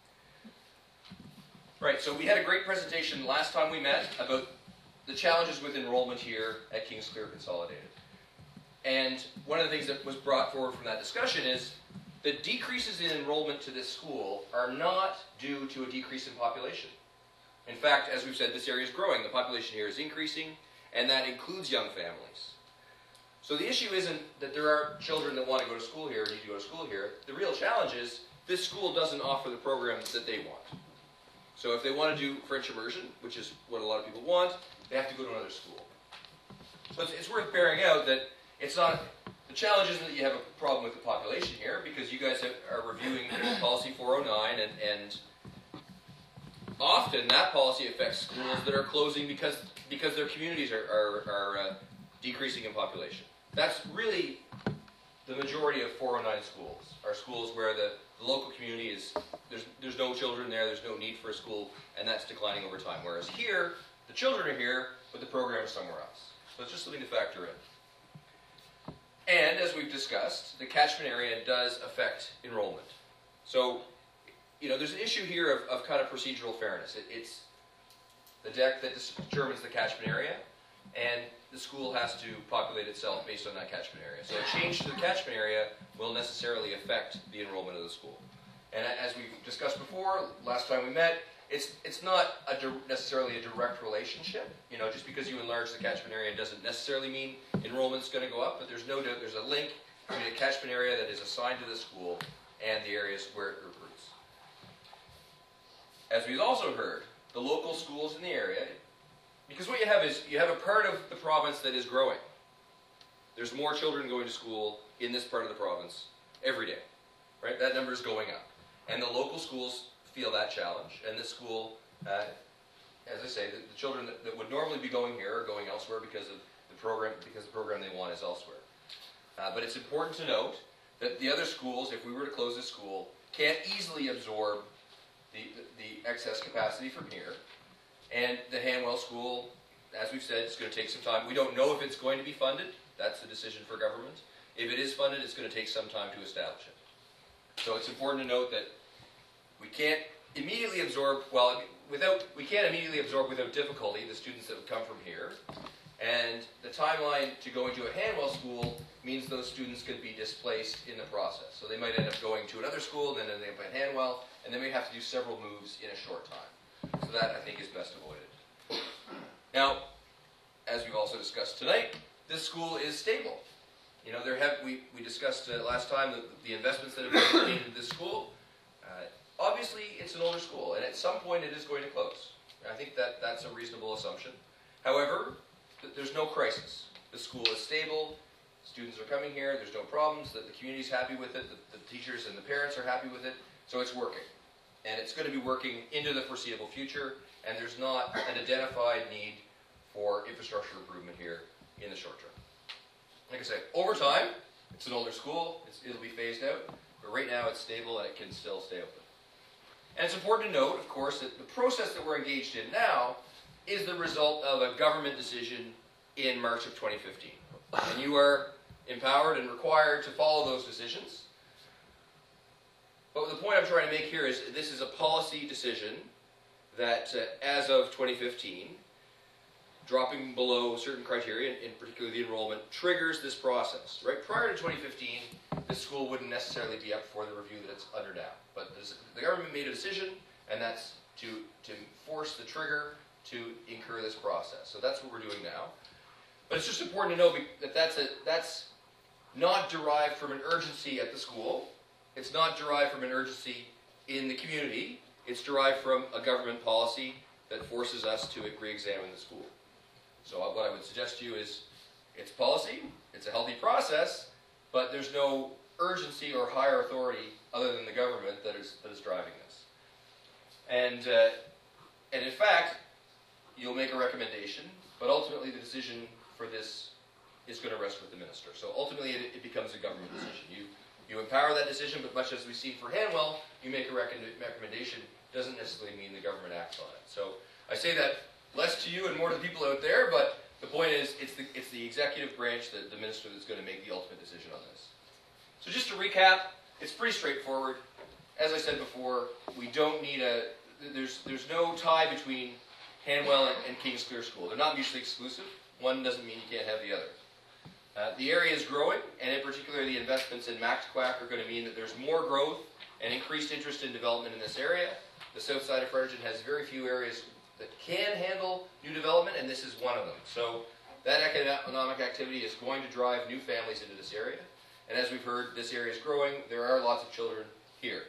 Right, so we had a great presentation last time we met about the challenges with enrollment here at Kingsclear Consolidated. And one of the things that was brought forward from that discussion is the decreases in enrollment to this school are not due to a decrease in population. In fact, as we've said, this area is growing. The population here is increasing, and that includes young families. So the issue isn't that there are children that want to go to school here or need to go to school here. The real challenge is this school doesn't offer the programs that they want. So if they want to do French immersion, which is what a lot of people want, they have to go to another school. So it's worth bearing out that it's not, the challenge isn't that you have a problem with the population here, because you guys are reviewing Policy 409, and often that policy affects schools that are closing because their communities are decreasing in population. That's really the majority of 409 schools, are schools where the local community is, there's no children there, there's no need for a school, and that's declining over time. Whereas here, the children are here, but the program is somewhere else. So it's just something to factor in. And as we've discussed, the catchment area does affect enrollment. So, you know, there's an issue here of kind of procedural fairness. It's the deck that determines the catchment area, and the school has to populate itself based on that catchment area. So a change to the catchment area will necessarily affect the enrollment of the school. And as we've discussed before, last time we met, it's not necessarily a direct relationship. You know, just because you enlarge the catchment area doesn't necessarily mean enrollment's going to go up, but there's no doubt there's a link between a catchment area that is assigned to the school and the areas where it recruits. As we've also heard, the local schools in the area, because what you have is, you have a part of the province that is growing. There's more children going to school in this part of the province every day, right? That number is going up. And the local schools feel that challenge. And this school, as I say, the children that would normally be going here are going elsewhere because the program they want is elsewhere. But it's important to note that the other schools, if we were to close this school, can't easily absorb the excess capacity from here. And the Hanwell School, as we've said, it's going to take some time. We don't know if it's going to be funded. That's a decision for government. If it is funded, it's going to take some time to establish it. So it's important to note that we can't immediately absorb, we can't immediately absorb without difficulty the students that would come from here. And the timeline to going to a Hanwell school means those students could be displaced in the process. So they might end up going to another school, and then they end up at Hanwell, and then we have to do several moves in a short time. So that, I think, is best avoided. Now, as we've also discussed tonight, this school is stable. You know, we discussed last time the investments that have been made in this school. obviously it's an older school, and at some point it is going to close. I think that that's a reasonable assumption. However, there's no crisis. The school is stable, students are coming here, there's no problems, the community's happy with it, the teachers and the parents are happy with it, so it's working. And it's going to be working into the foreseeable future, and there's not an identified need for infrastructure improvement here in the short term. Like I say, over time, it's an older school, it'll be phased out, but right now it's stable and it can still stay open. And it's important to note, of course, that the process that we're engaged in now is the result of a government decision in March of 2015. And you are empowered and required to follow those decisions. But the point I'm trying to make here is this is a policy decision that, as of 2015, dropping below certain criteria, in particular the enrollment, triggers this process. Right? Prior to 2015, the school wouldn't necessarily be up for the review that it's under now. But the government made a decision, and that's to force the trigger to incur this process. So that's what we're doing now. But it's just important to know that that's not derived from an urgency at the school. It's not derived from an urgency in the community. It's derived from a government policy that forces us to re-examine the school. So what I would suggest to you is it's policy, it's a healthy process, but there's no urgency or higher authority other than the government that is driving this. And in fact, you'll make a recommendation, but ultimately the decision for this is going to rest with the minister. So ultimately it becomes a government decision. You empower that decision, but much as we've seen for Hanwell, you make a recommendation, doesn't necessarily mean the government acts on it. So I say that less to you and more to the people out there, but the point is it's the executive branch, the minister, that's going to make the ultimate decision on this. So just to recap, it's pretty straightforward. As I said before, we don't need there's no tie between Hanwell and Kings Clear School. They're not mutually exclusive. One doesn't mean you can't have the other. The area is growing, and in particular the investments in Mactaquac are going to mean that there's more growth and increased interest in development in this area. The south side of Fredericton has very few areas that can handle new development, and this is one of them. So that economic activity is going to drive new families into this area. And as we've heard, this area is growing. There are lots of children here.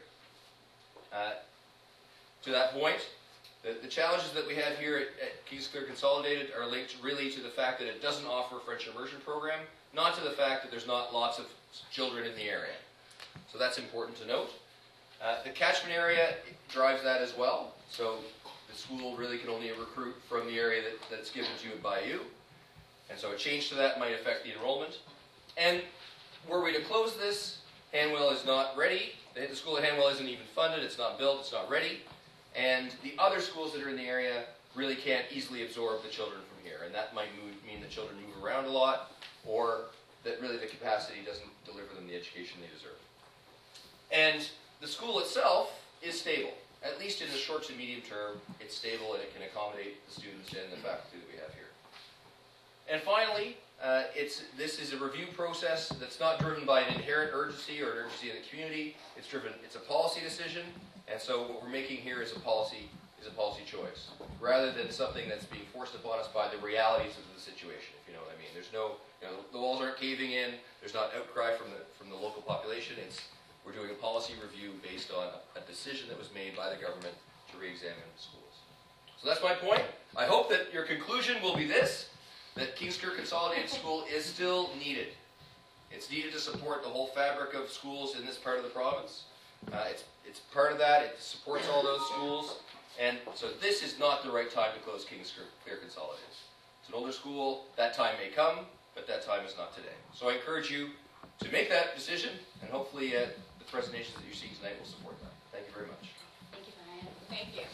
To that point, the challenges that we have here at Kings Clear Consolidated are linked really to the fact that it doesn't offer a French immersion program, not to the fact that there's not lots of children in the area. So that's important to note. The catchment area drives that as well. So the school really can only recruit from the area that's given to it by you. And so a change to that might affect the enrollment. And were we to close this, Hanwell is not ready. The school at Hanwell isn't even funded, it's not built, it's not ready. And the other schools that are in the area really can't easily absorb the children from here. And that might mean the children move around a lot, or that really the capacity doesn't deliver them the education they deserve. And the school itself is stable. At least in the short to medium term, it's stable and it can accommodate the students and the faculty that we have here. And finally, this is a review process that's not driven by an inherent urgency or an urgency in the community. It's a policy decision, and so what we're making here is a policy choice, rather than something that's being forced upon us by the realities of the situation, if you know what I mean. There's no, the walls aren't caving in, there's not outcry from the local population. We're doing a policy review based on a decision that was made by the government to re-examine schools. So that's my point. I hope that your conclusion will be this, that Kings Clear Consolidated School is still needed. It's needed to support the whole fabric of schools in this part of the province. It's part of that. It supports all those schools. And so this is not the right time to close Kings Clear Consolidated. It's an older school. That time may come, but that time is not today. So I encourage you to make that decision, and hopefully the presentations that you're seeing tonight will support that. Thank you very much. Thank you, Brian. Thank you.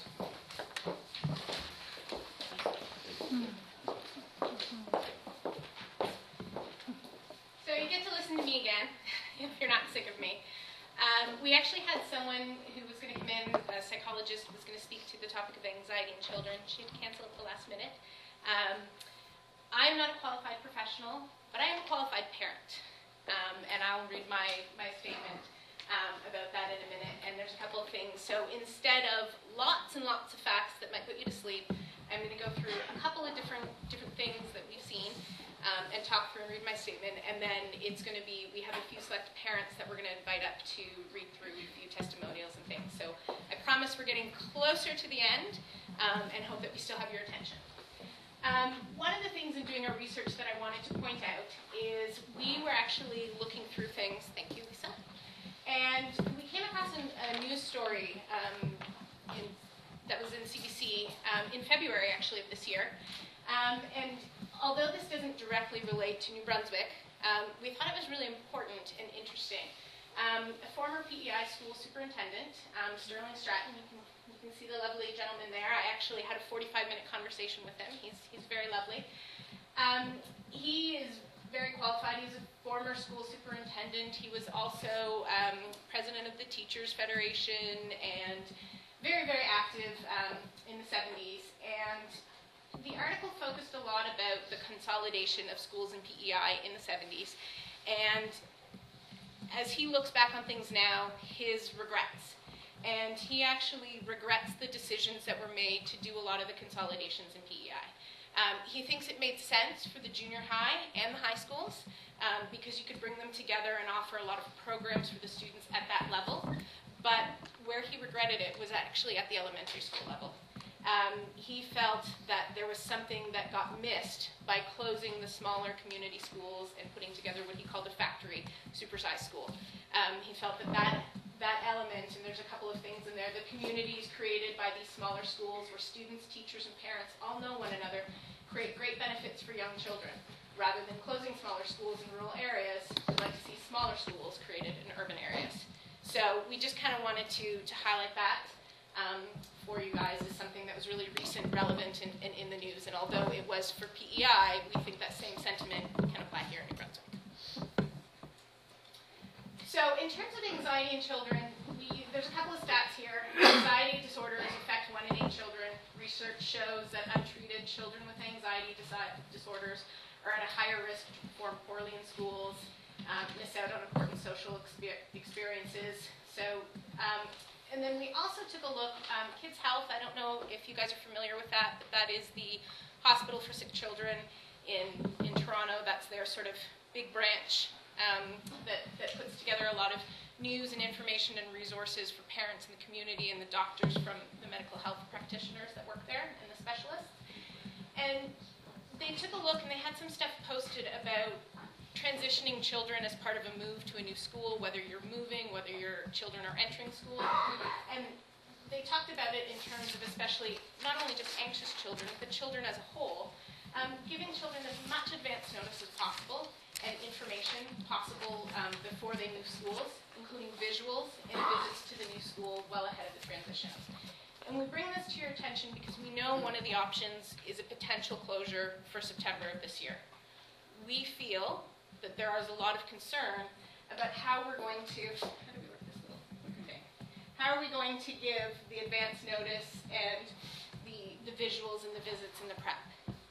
So you get to listen to me again, if you're not sick of me. We actually had someone who was going to come in, a psychologist, who was going to speak to the topic of anxiety in children. She had to cancel at the last minute. I'm not a qualified professional, but I am a qualified parent. And I'll read my statement about that in a minute. And there's a couple of things. So instead of lots and lots of facts that might put you to sleep, I'm going to go through a couple of different things that we've seen. and talk through and read my statement, and then it's going to be, we have a few select parents that we're going to invite up to read through a few testimonials and things. So I promise we're getting closer to the end, and hope that we still have your attention. One of the things in doing our research that I wanted to point out is we were actually looking through things, thank you, Lisa, and we came across a news story that was in CBC in February, actually, of this year. And although this doesn't directly relate to New Brunswick, we thought it was really important and interesting. A former PEI school superintendent, Sterling Stratton, you can see the lovely gentleman there. I actually had a 45-minute conversation with him. He's very lovely. He is very qualified. He's a former school superintendent. He was also president of the Teachers Federation and very, very active in the 70s. And the article focused a lot about the consolidation of schools in PEI in the 70s. And as he looks back on things now, his regrets. And he actually regrets the decisions that were made to do a lot of the consolidations in PEI. He thinks it made sense for the junior high and the high schools because you could bring them together and offer a lot of programs for the students at that level. But where he regretted it was actually at the elementary school level. He felt that there was something that got missed by closing the smaller community schools and putting together what he called a factory supersized school. He felt that element, and there's a couple of things in there, the communities created by these smaller schools where students, teachers, and parents all know one another, create great benefits for young children. Rather than closing smaller schools in rural areas, we'd like to see smaller schools created in urban areas. So we just kind of wanted to highlight that for you guys as something that was really recent, relevant, and in the news. And although it was for PEI, we think that same sentiment can apply here in New Brunswick. So in terms of anxiety in children, there's a couple of stats here. Anxiety disorders affect 1 in 8 children. Research shows that untreated children with anxiety disorders are at a higher risk to perform poorly in schools, miss out on important social experiences. So, and then we also took a look, Kids Health, I don't know if you guys are familiar with that, but that is the Hospital for Sick Children in Toronto. That's their sort of big branch that puts together a lot of news and information and resources for parents in the community and the doctors from the medical health practitioners that work there and the specialists. And they took a look and they had some stuff posted about transitioning children as part of a move to a new school, whether you're moving, whether your children are entering school. And they talked about it in terms of especially not only just anxious children, but children as a whole, giving children as much advance notice as possible and information possible before they move schools, including visuals and visits to the new school well ahead of the transition. And we bring this to your attention because we know one of the options is a potential closure for September of this year. We feel that there is a lot of concern about how we're going to, how do we work this little thing? How are we going to give the advance notice and the visuals and the visits and the prep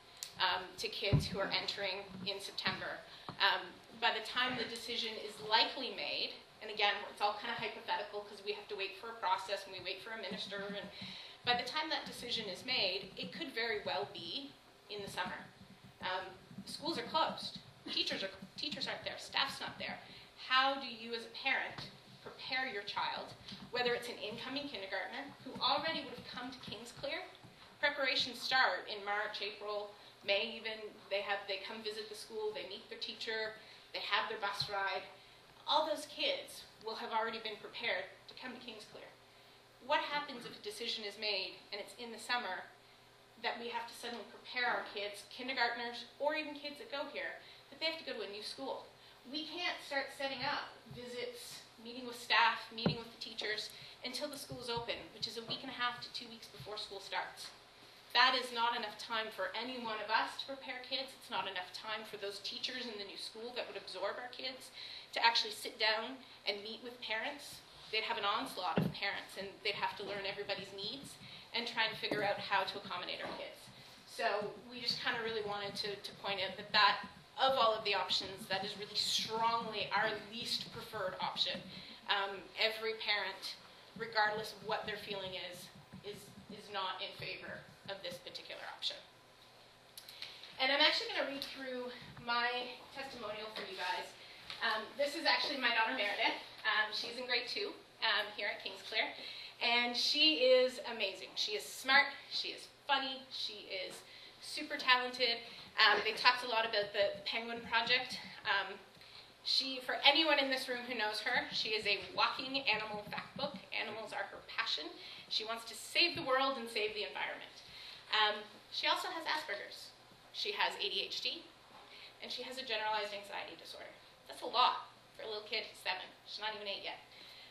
to kids who are entering in September? By the time the decision is likely made, and again, it's all kind of hypothetical because we have to wait for a process and we wait for a minister, and by the time that decision is made, it could very well be in the summer. Schools are closed. Teachers aren't there. Staff's not there. How do you as a parent prepare your child, whether it's an incoming kindergartner who already would have come to Kingsclear? Preparations start in March, April, May even. They come visit the school, they meet their teacher, they have their bus ride. All those kids will have already been prepared to come to Kingsclear. What happens if a decision is made and it's in the summer that we have to suddenly prepare our kids, kindergartners, or even kids that go here, that they have to go to a new school? We can't start setting up visits, meeting with staff, meeting with the teachers until the school is open, which is a week and a half to 2 weeks before school starts. That is not enough time for any one of us to prepare kids. It's not enough time for those teachers in the new school that would absorb our kids to actually sit down and meet with parents. They'd have an onslaught of parents, and they'd have to learn everybody's needs and try and figure out how to accommodate our kids. So we just kind of really wanted to point out that of all of the options, that is really strongly our least preferred option. Every parent, regardless of what their feeling is not in favor of this particular option. And I'm actually going to read through my testimonial for you guys. This is actually my daughter Meredith. She's in grade 2 here at Kingsclear. And she is amazing. She is smart, she is funny, she is super talented. They talked a lot about the Penguin Project. For anyone in this room who knows her, she is a walking animal fact book. Animals are her passion. She wants to save the world and save the environment. She also has Asperger's. She has ADHD, and she has a generalized anxiety disorder. That's a lot for a little kid who's 7. She's not even 8 yet.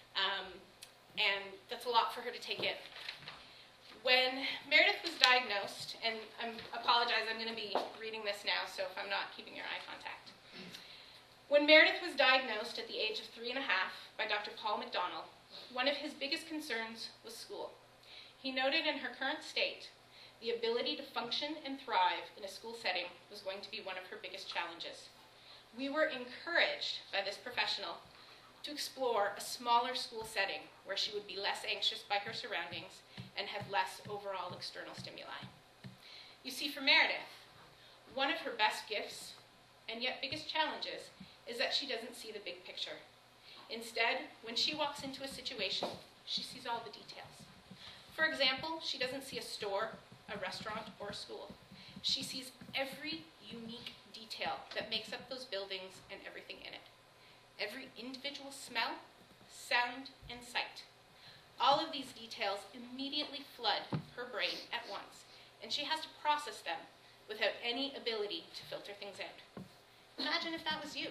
And that's a lot for her to take in. When Meredith was diagnosed, and I apologize, I'm going to be reading this now, so if I'm not keeping your eye contact. When Meredith was diagnosed at the age of 3.5 by Dr. Paul McDonald, one of his biggest concerns was school. He noted in her current state, the ability to function and thrive in a school setting was going to be one of her biggest challenges. We were encouraged by this professional to explore a smaller school setting where she would be less anxious by her surroundings and have less overall external stimuli. You see, for Meredith, one of her best gifts and yet biggest challenges is that she doesn't see the big picture. Instead, when she walks into a situation, she sees all the details. For example, she doesn't see a store, a restaurant, or a school. She sees every unique detail that makes up those buildings and everything in it. Every individual smell, sound, and sight. All of these details immediately flood her brain at once, and she has to process them without any ability to filter things out. Imagine if that was you.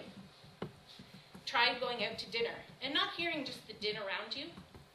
Try going out to dinner and not hearing just the din around you,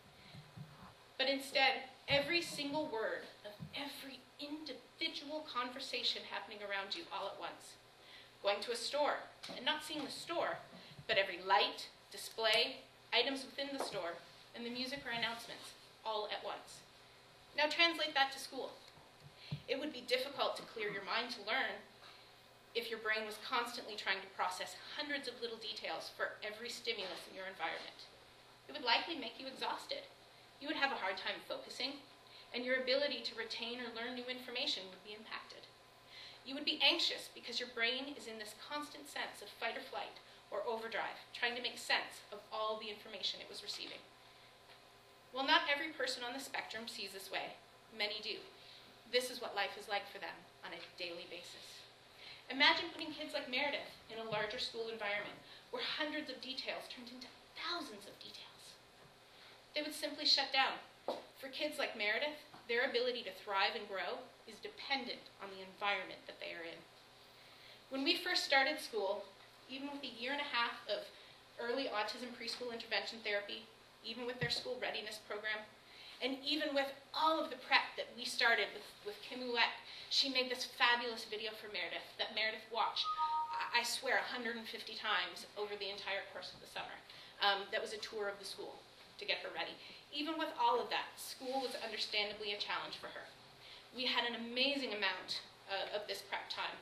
but instead every single word of every individual conversation happening around you all at once. Going to a store and not seeing the store, but every light, display, items within the store, and the music or announcements all at once. Now translate that to school. It would be difficult to clear your mind to learn if your brain was constantly trying to process hundreds of little details for every stimulus in your environment. It would likely make you exhausted. You would have a hard time focusing, and your ability to retain or learn new information would be impacted. You would be anxious because your brain is in this constant sense of fight or flight or overdrive, trying to make sense of all the information it was receiving. Well, not every person on the spectrum sees this way. Many do. This is what life is like for them on a daily basis. Imagine putting kids like Meredith in a larger school environment where hundreds of details turned into thousands of details. They would simply shut down. For kids like Meredith, their ability to thrive and grow is dependent on the environment that they are in. When we first started school, even with 1.5 years of early autism preschool intervention therapy, even with their school readiness program, and even with all of the prep that we started with Kim Ouellette, she made this fabulous video for Meredith that Meredith watched, I swear, 150 times over the entire course of the summer. That was a tour of the school to get her ready. Even with all of that, school was understandably a challenge for her. We had an amazing amount of this prep time.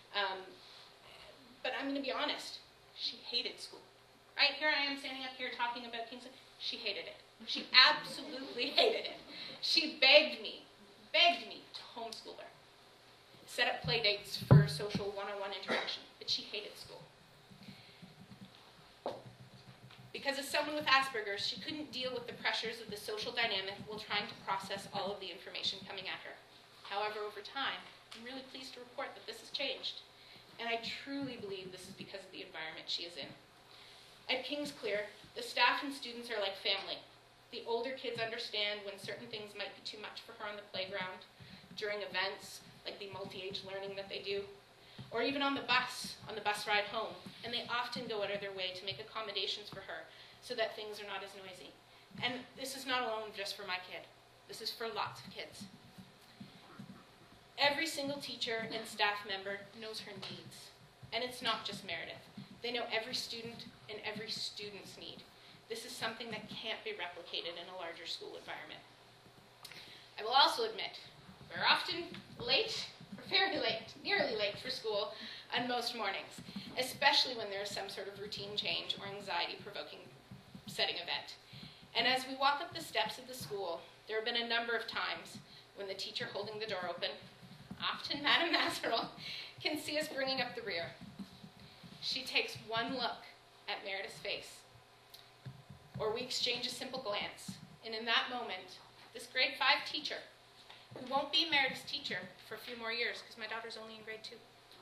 But I'm going to be honest, she hated school. Right, here I am standing up here talking about Kingston. She hated it. She absolutely hated it. She begged me to homeschool her. Set up play dates for social one-on-one interaction, but she hated school. Because as someone with Asperger's, she couldn't deal with the pressures of the social dynamic while trying to process all of the information coming at her. However, over time, I'm really pleased to report that this has changed. And I truly believe this is because of the environment she is in. At Kingsclear, the staff and students are like family. The older kids understand when certain things might be too much for her on the playground, during events like the multi-age learning that they do, or even on the bus ride home, and they often go out of their way to make accommodations for her so that things are not as noisy. And this is not alone just for my kid. This is for lots of kids. Every single teacher and staff member knows her needs. And it's not just Meredith. They know every student and every student's need. This is something that can't be replicated in a larger school environment. I will also admit, we're often late, or very late, nearly late for school on most mornings, especially when there's some sort of routine change or anxiety-provoking setting event. And as we walk up the steps of the school, there have been a number of times when the teacher holding the door open, often Madam Masserol, can see us bringing up the rear. She takes one look at Meredith's face, or we exchange a simple glance, and in that moment, this grade 5 teacher, who won't be Meredith's teacher for a few more years, because my daughter's only in grade 2.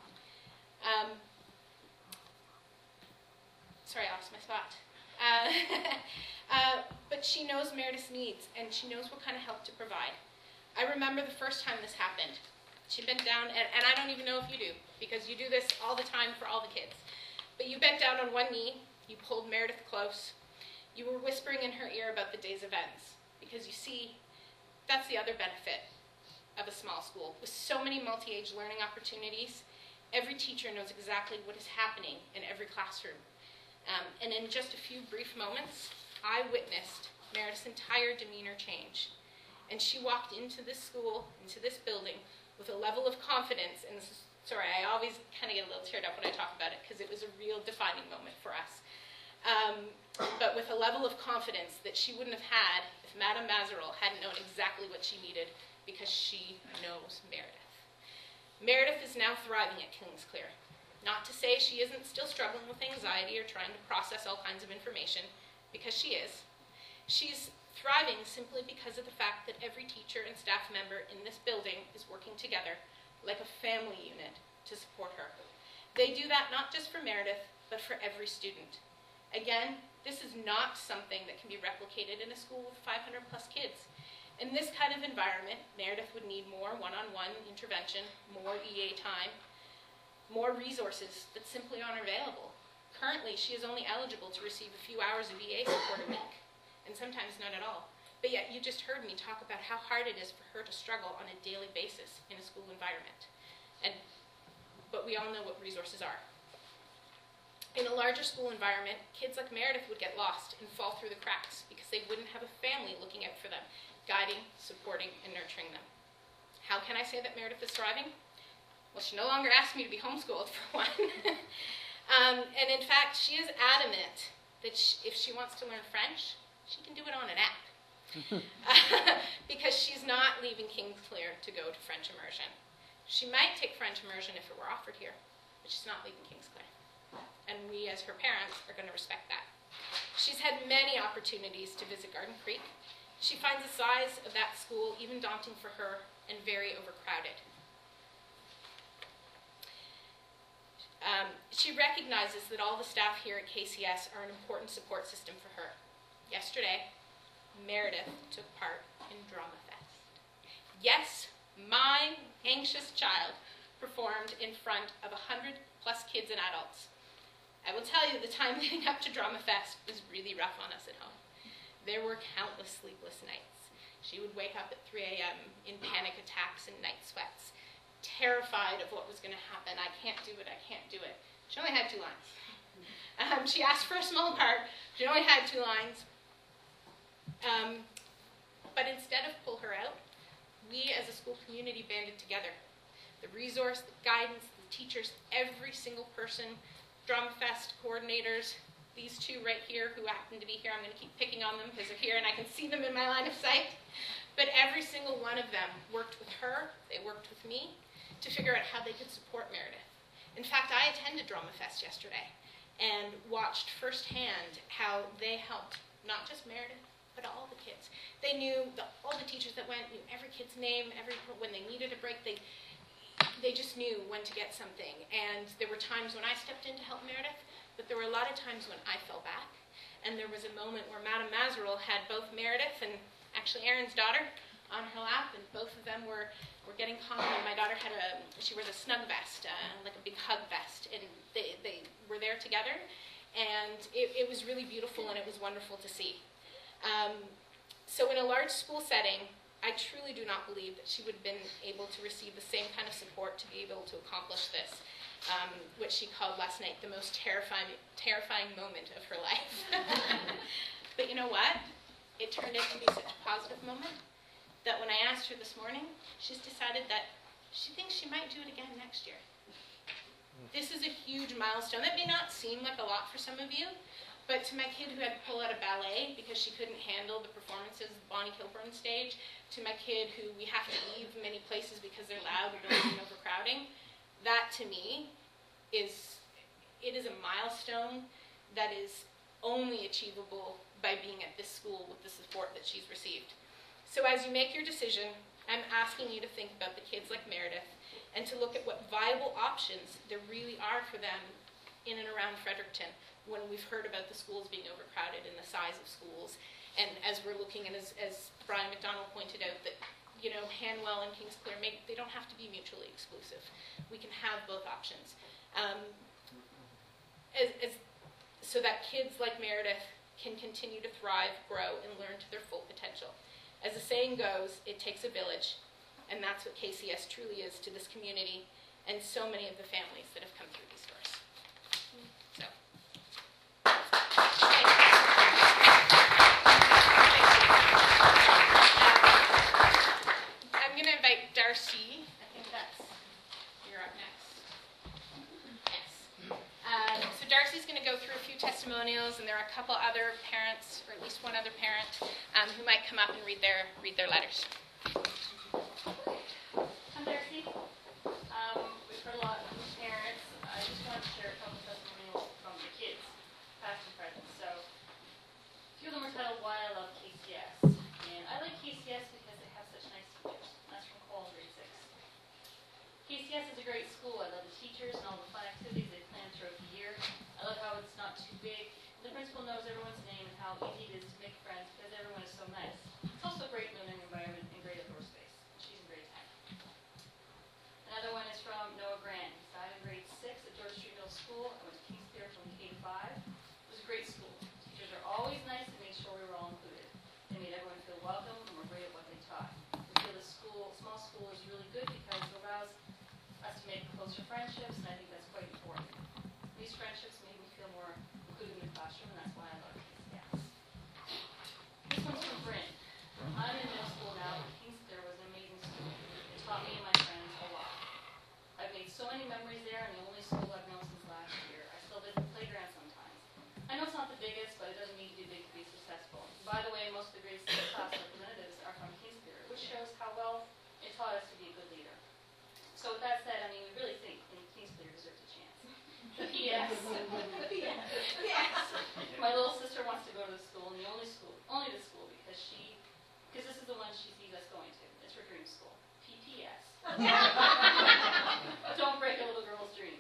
Sorry, I lost my spot. But she knows Meredith's needs, and she knows what kind of help to provide. I remember the first time this happened. She bent down, and I don't even know if you do, because you do this all the time for all the kids. But you bent down on one knee, you pulled Meredith close, you were whispering in her ear about the day's events, because you see, that's the other benefit of a small school. With so many multi-age learning opportunities, every teacher knows exactly what is happening in every classroom. And in just a few brief moments, I witnessed Meredith's entire demeanor change. And she walked into this school, into this building, with a level of confidence, and this is, sorry, I always kind of get a little teared up when I talk about it, because it was a real defining moment for us. But with a level of confidence that she wouldn't have had if Madame Mazerel hadn't known exactly what she needed, because she knows Meredith. Meredith is now thriving at Kingsclear. Not to say she isn't still struggling with anxiety or trying to process all kinds of information, because she is. She's thriving simply because of the fact that every teacher and staff member in this building is working together like a family unit to support her. They do that not just for Meredith, but for every student. Again, this is not something that can be replicated in a school with 500 plus kids. In this kind of environment, Meredith would need more one-on-one intervention, more EA time, more resources that simply aren't available. Currently, she is only eligible to receive a few hours of EA support a week, and sometimes none at all. But yet, you just heard me talk about how hard it is for her to struggle on a daily basis in a school environment. But we all know what resources are. In a larger school environment, kids like Meredith would get lost and fall through the cracks because they wouldn't have a family looking out for them, guiding, supporting, and nurturing them. How can I say that Meredith is thriving? Well, she no longer asks me to be homeschooled, for one. And in fact, she is adamant that if she wants to learn French, she can do it on an app. Because she's not leaving Kingsclear to go to French immersion. She might take French immersion if it were offered here, but she's not leaving Kingsclear. And we, as her parents, are going to respect that. She's had many opportunities to visit Garden Creek. She finds the size of that school even daunting for her and very overcrowded. She recognizes that all the staff here at KCS are an important support system for her. Yesterday, Meredith took part in Drama Fest. Yes, my anxious child performed in front of 100 plus kids and adults. I will tell you, the time leading up to Drama Fest was really rough on us at home. There were countless sleepless nights. She would wake up at 3 a.m. in panic attacks and night sweats, terrified of what was going to happen. I can't do it, I can't do it. She only had 2 lines. She asked for a small part. She only had 2 lines. But instead of pull her out, we as a school community banded together. The resource, the guidance, the teachers, every single person, Drama Fest coordinators, these 2 right here who happen to be here, I'm going to keep picking on them because they're here and I can see them in my line of sight. But every single one of them worked with her, they worked with me, to figure out how they could support Meredith. In fact, I attended Drama Fest yesterday and watched firsthand how they helped not just Meredith, but all the kids. They knew, all the teachers that went knew every kid's name, when they needed a break, they just knew when to get something. And there were times when I stepped in to help Meredith, but there were a lot of times when I fell back. And there was a moment where Madame Mazerel had both Meredith and actually Aaron's daughter on her lap, and both of them were getting calm. And my daughter she wears a snug vest, like a big hug vest, and they were there together. And it was really beautiful, and it was wonderful to see. So in a large school setting, I truly do not believe that she would have been able to receive the same kind of support to be able to accomplish this, which she called last night the most terrifying moment of her life. But you know what? It turned out to be such a positive moment that when I asked her this morning, she's decided that she thinks she might do it again next year. This is a huge milestone. That may not seem like a lot for some of you, but to my kid who had to pull out a ballet because she couldn't handle the performances of Bonnie Kilburn stage, to my kid who we have to leave many places because they're loud or noisy and overcrowding, that to me is a milestone that is only achievable by being at this school with the support that she's received. So as you make your decision, I'm asking you to think about the kids like Meredith and to look at what viable options there really are for them in and around Fredericton when we've heard about the schools being overcrowded and the size of schools. And as we're looking, and as Brian McDonald pointed out, that Hanwell and Kingsclear, they don't have to be mutually exclusive. We can have both options. So that kids like Meredith can continue to thrive, grow, and learn to their full potential. As the saying goes, it takes a village, and that's what KCS truly is to this community and so many of the families that have come through these doors. So. I'm going to invite Darcy. I think you're up next. Yes. So Darcy's going to go through a few testimonials, and there are a couple other parents, or at least one other parent, who might come up and read their letters. I'm Darcy. We've heard a lot from the parents. I just wanted to share a couple testimonials from the kids, past and present. So, a few of them are titled Why I Love KCS. And I like KCS because they have such nice teachers. That's from Cole, grade 6. KCS is a great school. I love the teachers and all the fun activities they plan throughout the year. I love how it's not too big. The principal knows everyone's name and how easy it is to make friends because everyone is so nice. It's also a great learning environment and great outdoor space. She's in grade 10. Another one is from Noah Grant. He started in grade 6 at George Street Middle School. I went to Kingsclear from K to 5. It was a great school. Teachers are always nice and made sure we were all included. They made everyone feel welcome and were great at what they taught. We feel this small school is really good because it allows us to make closer friendships, and I think that's quite important. These friendships made me feel more included in the classroom, and that's why I love KCS. This one's from Bryn. I'm in middle school now, but Kingsclear was an amazing school. It taught me and my friends a lot. I've made so many memories there, and the only school I've known since last year. I still visit the playground sometimes. I know it's not the biggest, but it doesn't need to be big to be successful. By the way, most of the grade 6 class representatives are from Kingsclear, which shows how well it taught us to be a good leader. So with that said, we really think Kingsclear deserves a chance. The P.S. My little sister wants to go to the school, and only the school, because this is the one she sees us going to. It's her dream school. P.P.S. Don't break a little girl's dreams.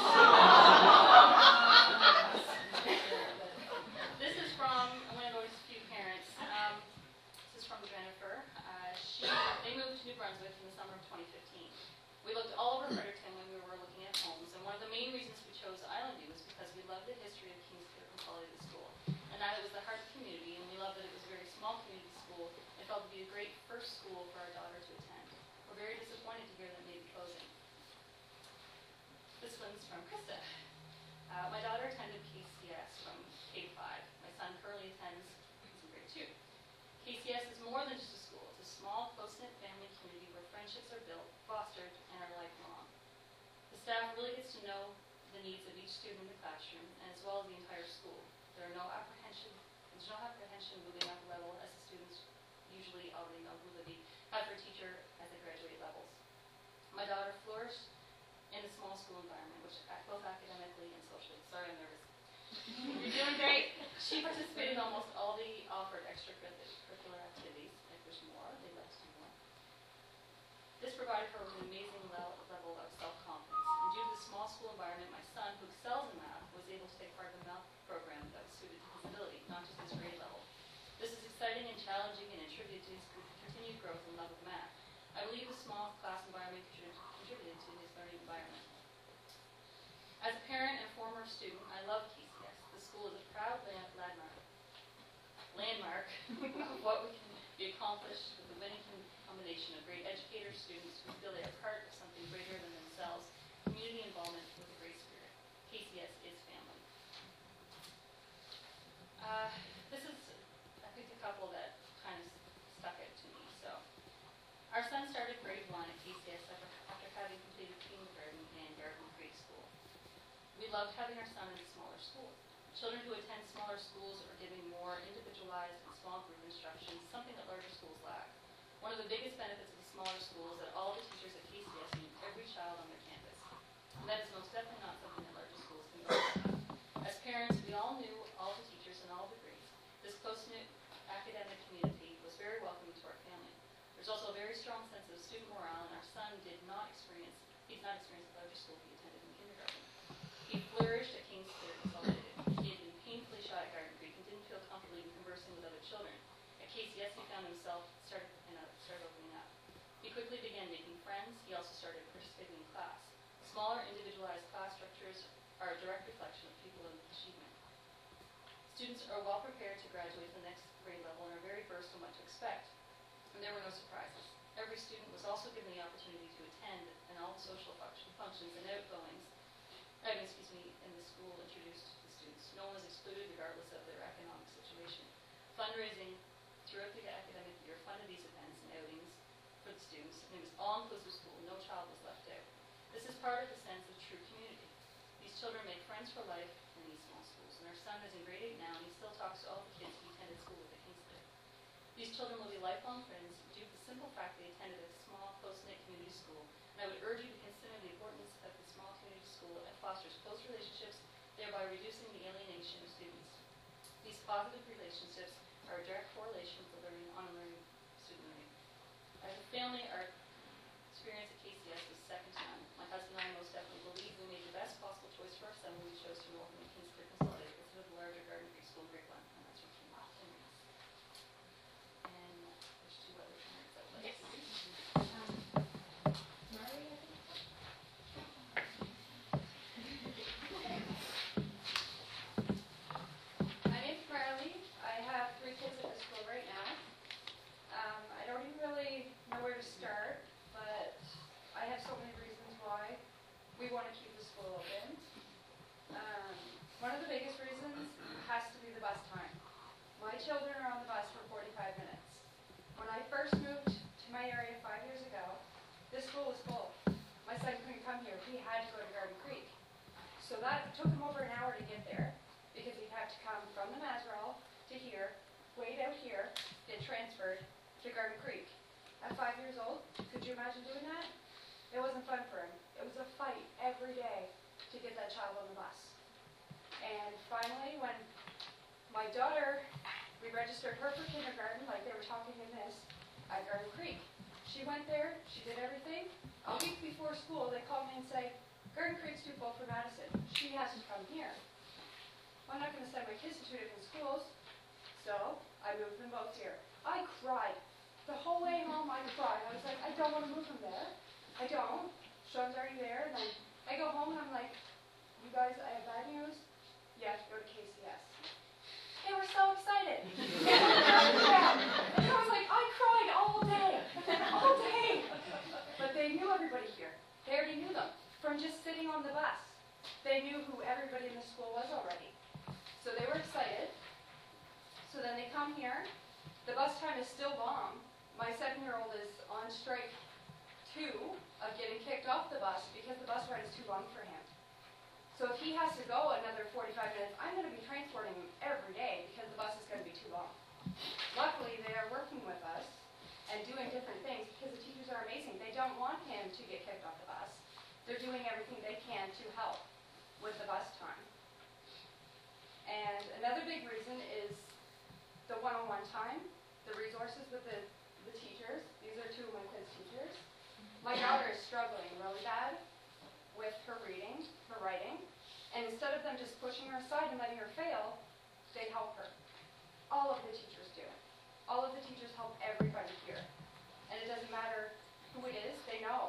This is from, I'm going to go to a few parents. This is from Jennifer. They moved to New Brunswick in the summer of 2015. We looked all over Fredericton when we were looking at homes, and one of the main reasons we chose Islandview was because we loved the history of Kingsclear Consolidated School, and that it was the heart of the community, and we loved that it was a very small community school. It felt to be a great first school for our daughter to attend. We're very disappointed to hear that it may be closing. This one's from Krista. My daughter attended KCS from K to 5. My son currently attends in grade 2. KCS is more than just a school. It's a small, close-knit family community where friendships are built, fostered, and are lifelong. The staff really gets to know the needs of each student in the classroom, and as well as the entire school. There's no apprehension moving up a level, as the students usually already know who they'll be at their teacher at the graduate levels. My daughter flourished in a small school environment, which both academically and socially. Sorry, I'm nervous. You're doing great. She participated in almost all the offered extracurricular activities. If there's more, they'd like to do more. This provided her with an amazing level of self-confidence. And due to the small school environment, my son, who excels in math, was able to take part in the math program that was suited to his ability, not just his grade level. This is exciting and challenging and attributed to his continued growth and love of math. I believe the small class environment contributed to his learning environment. As a parent and former student, I love KCS. The school is a proud landmark of what we can be accomplished with the winning combination of great educators, students who feel they are part of something greater than themselves, community involvement with a great spirit. KCS is family. This is, I think, a couple that kind of stuck out to me. So, our son started grade 1 at KCS after having completed kindergarten and garden grade school. We loved having our son in a smaller school. Children who attend smaller schools are given more individualized and small group instruction, something that larger schools lack. One of the biggest benefits of the smaller school is that all the teachers at KCS meet every child on their campus. And that is most definitely not something that larger schools can boast of. As parents, we all knew all the teachers and all degrees. This close-knit academic community was very welcoming to our family. There's also a very strong sense of student morale, and our son he's not experienced the larger school he attended in kindergarten. He flourished at King's Clear Consolidated. He had been painfully shy at Garden Creek and didn't feel comfortable even conversing with other children. At KCS, he found himself started opening up. He quickly began making friends. He also started participating in class. Smaller, individualized class structures are a direct reflection of people of achievement. Students are well prepared to graduate to the next grade level and are very versed on what to expect. And there were no surprises. Every student was also given the opportunity to attend and all the social functions and outgoings in the school introduced to the students. No one was excluded regardless of their economic situation. Fundraising throughout the academic year funded these events and outings for the students, and it was all-inclusive school. No child was left out. This is part of the sense of true community. These children make friends for life in these small schools, and our son is in grade 8 now, and he still talks to all the kids he attended school with at Kingsclear. These children will be lifelong friends due to the simple fact they attended a small, close-knit community school, and I would urge you to consider the importance of the small community school that fosters close relationships, thereby reducing the alienation of students. These positive relationships are a direct correlation with the student learning. As a family, our experience at KCS was second to none. My husband and I most definitely believe we made the best possible choice for our son when we chose to enroll him in Kingsclear Consolidated instead of the larger Garden Creek School in Grade 1, and that's what came out. And there's two other parents that would like to speak. My name's Marley. I have 3 kids at the school right now. I don't even really know where to start, but I have so many reasons why we want to keep the school open. One of the biggest reasons has to be the bus time. My children are on the bus for 45 minutes. When I first moved to my area 5 years ago, this school was full. My son couldn't come here. He had to go to Garden Creek. So that took him over an hour to get there because he'd have to come from the Mazaral to here, wait out here, get transferred to Garden Creek. At 5 years old, could you imagine doing that? It wasn't fun for him. It was a fight every day to get that child on the bus. And finally, when my daughter, we registered her for kindergarten, like they were talking in this, at Garden Creek. She went there, she did everything. A week before school, they called me and say, Garden Creek's too full for Madison. She has to come here. I'm not going to send my kids to 2 different schools, so I moved them both here. I cried. The whole way home, I cried. I was like, I don't want to move them there. I don't. Sean's already there. And then I go home and I'm like, you guys, I have bad news. You have to go to KCS. They were so excited. And I was like, I cried all day. All day. But they knew everybody here. They already knew them from just sitting on the bus. They knew who everybody in the school was already. So they were excited. So then they come here. The bus time is still long. My 7-year-old is on strike 2 of getting kicked off the bus because the bus ride is too long for him. So if he has to go another 45 minutes, I'm going to be transporting him every day because the bus is going to be too long. Luckily, they are working with us and doing different things because the teachers are amazing. They don't want him to get kicked off the bus. They're doing everything they can to help with the bus time. And another big reason is the one-on-one time, the resources with the teachers. These are 2 of my kids' teachers. My daughter is struggling really bad with her reading, her writing, and instead of them just pushing her aside and letting her fail, they help her. All of the teachers do. All of the teachers help everybody here. And it doesn't matter who it is, they know.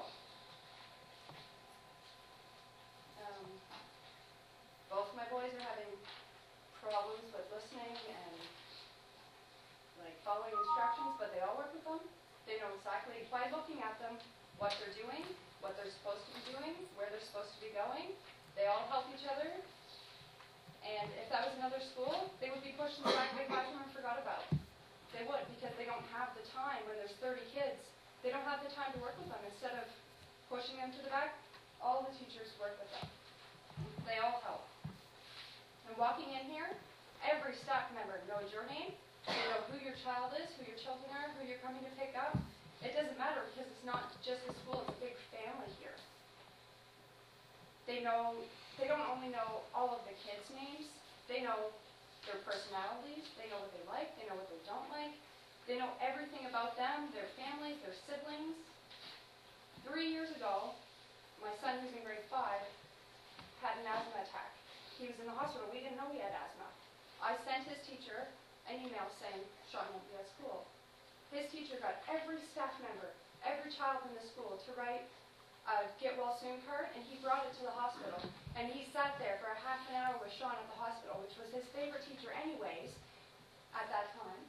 Both my boys are having problems with listening and following instructions, but they all work with them. They know exactly, by looking at them, what they're doing, what they're supposed to be doing, where they're supposed to be going. They all help each other. And if that was another school, they would be pushed in the back of the classroom and forgot about. They would, because they don't have the time. When there's 30 kids, they don't have the time to work with them. Instead of pushing them to the back, all the teachers work with them. They all help. And walking in here, every staff member knows your name. They know who your child is, who your children are, who you're coming to pick up. It doesn't matter because it's not just a school, it's a big family here. They don't only know all of the kids' names, they know their personalities, they know what they like, they know what they don't like, they know everything about them, their families, their siblings. 3 years ago, my son, who's in grade 5, had an asthma attack. He was in the hospital. We didn't know he had asthma. I sent his teacher an email saying, Sean won't be at school. His teacher got every staff member, every child in the school to write a get well soon card, and he brought it to the hospital. And he sat there for a half an hour with Sean at the hospital, which was his favorite teacher anyways, at that time.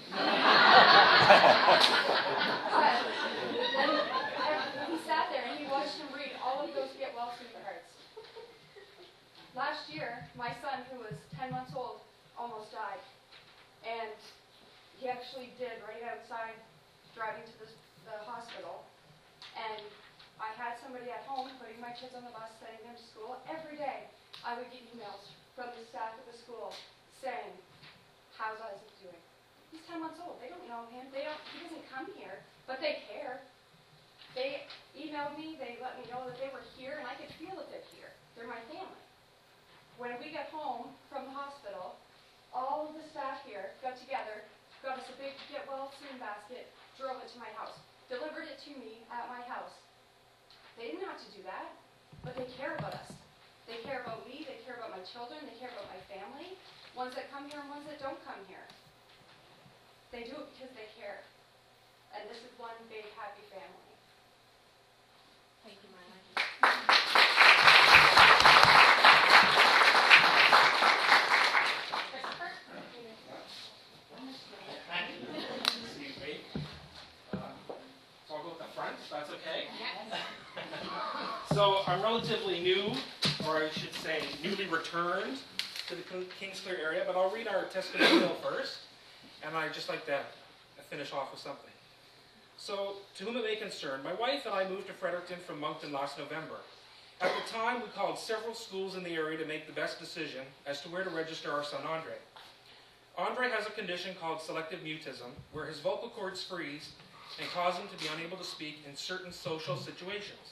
He sat there and he watched him read all of those get well soon cards. Last year, my son, who was 10 months old, almost died. And he actually did right outside driving to the hospital. And I had somebody at home putting my kids on the bus, sending them to school. Every day, I would get emails from the staff of the school saying, how's Isaac doing? He's 10 months old. They don't know him. He doesn't come here, but they care. They emailed me. They let me know that they were here, and I could feel that they're here. They're my family. When we got home from the hospital, all of the staff here got together, got us a big get well soon basket, drove it to my house, delivered it to me at my house. They didn't have to do that, but they care about us. They care about me, they care about my children, they care about my family, ones that come here and ones that don't come here. They do it because they care. And this is one big happy family. Thank you, Marla. So I'll go with the front, if that's okay? So I'm relatively new, or I should say newly returned to the Kings Clear area, but I'll read our testimonial first, and I'd just like to finish off with something. So, to whom it may concern, my wife and I moved to Fredericton from Moncton last November. At the time, we called several schools in the area to make the best decision as to where to register our son Andre. Andre has a condition called selective mutism, where his vocal cords freeze and cause him to be unable to speak in certain social situations.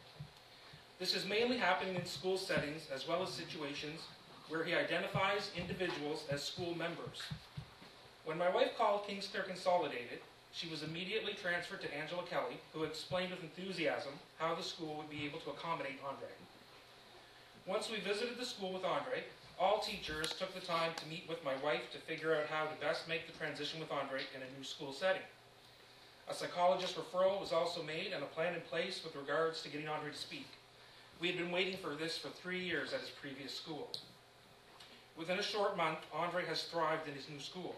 This is mainly happening in school settings as well as situations where he identifies individuals as school members. When my wife called Kings Clear Consolidated, she was immediately transferred to Angela Kelly, who explained with enthusiasm how the school would be able to accommodate Andre. Once we visited the school with Andre, all teachers took the time to meet with my wife to figure out how to best make the transition with Andre in a new school setting. A psychologist referral was also made and a plan in place with regards to getting Andre to speak. We had been waiting for this for 3 years at his previous school. Within a short month, Andre has thrived in his new school.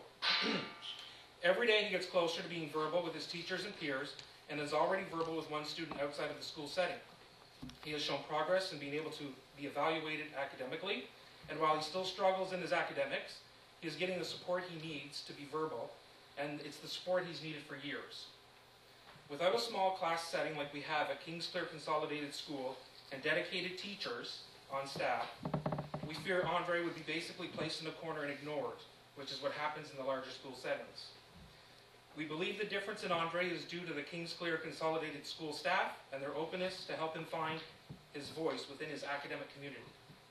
Every day he gets closer to being verbal with his teachers and peers and is already verbal with one student outside of the school setting. He has shown progress in being able to be evaluated academically, and while he still struggles in his academics, he is getting the support he needs to be verbal, and it's the support he's needed for years. Without a small class setting like we have at Kings Clear Consolidated School and dedicated teachers on staff, we fear Andre would be basically placed in a corner and ignored, which is what happens in the larger school settings. We believe the difference in Andre is due to the Kings Clear Consolidated School staff and their openness to help him find his voice within his academic community.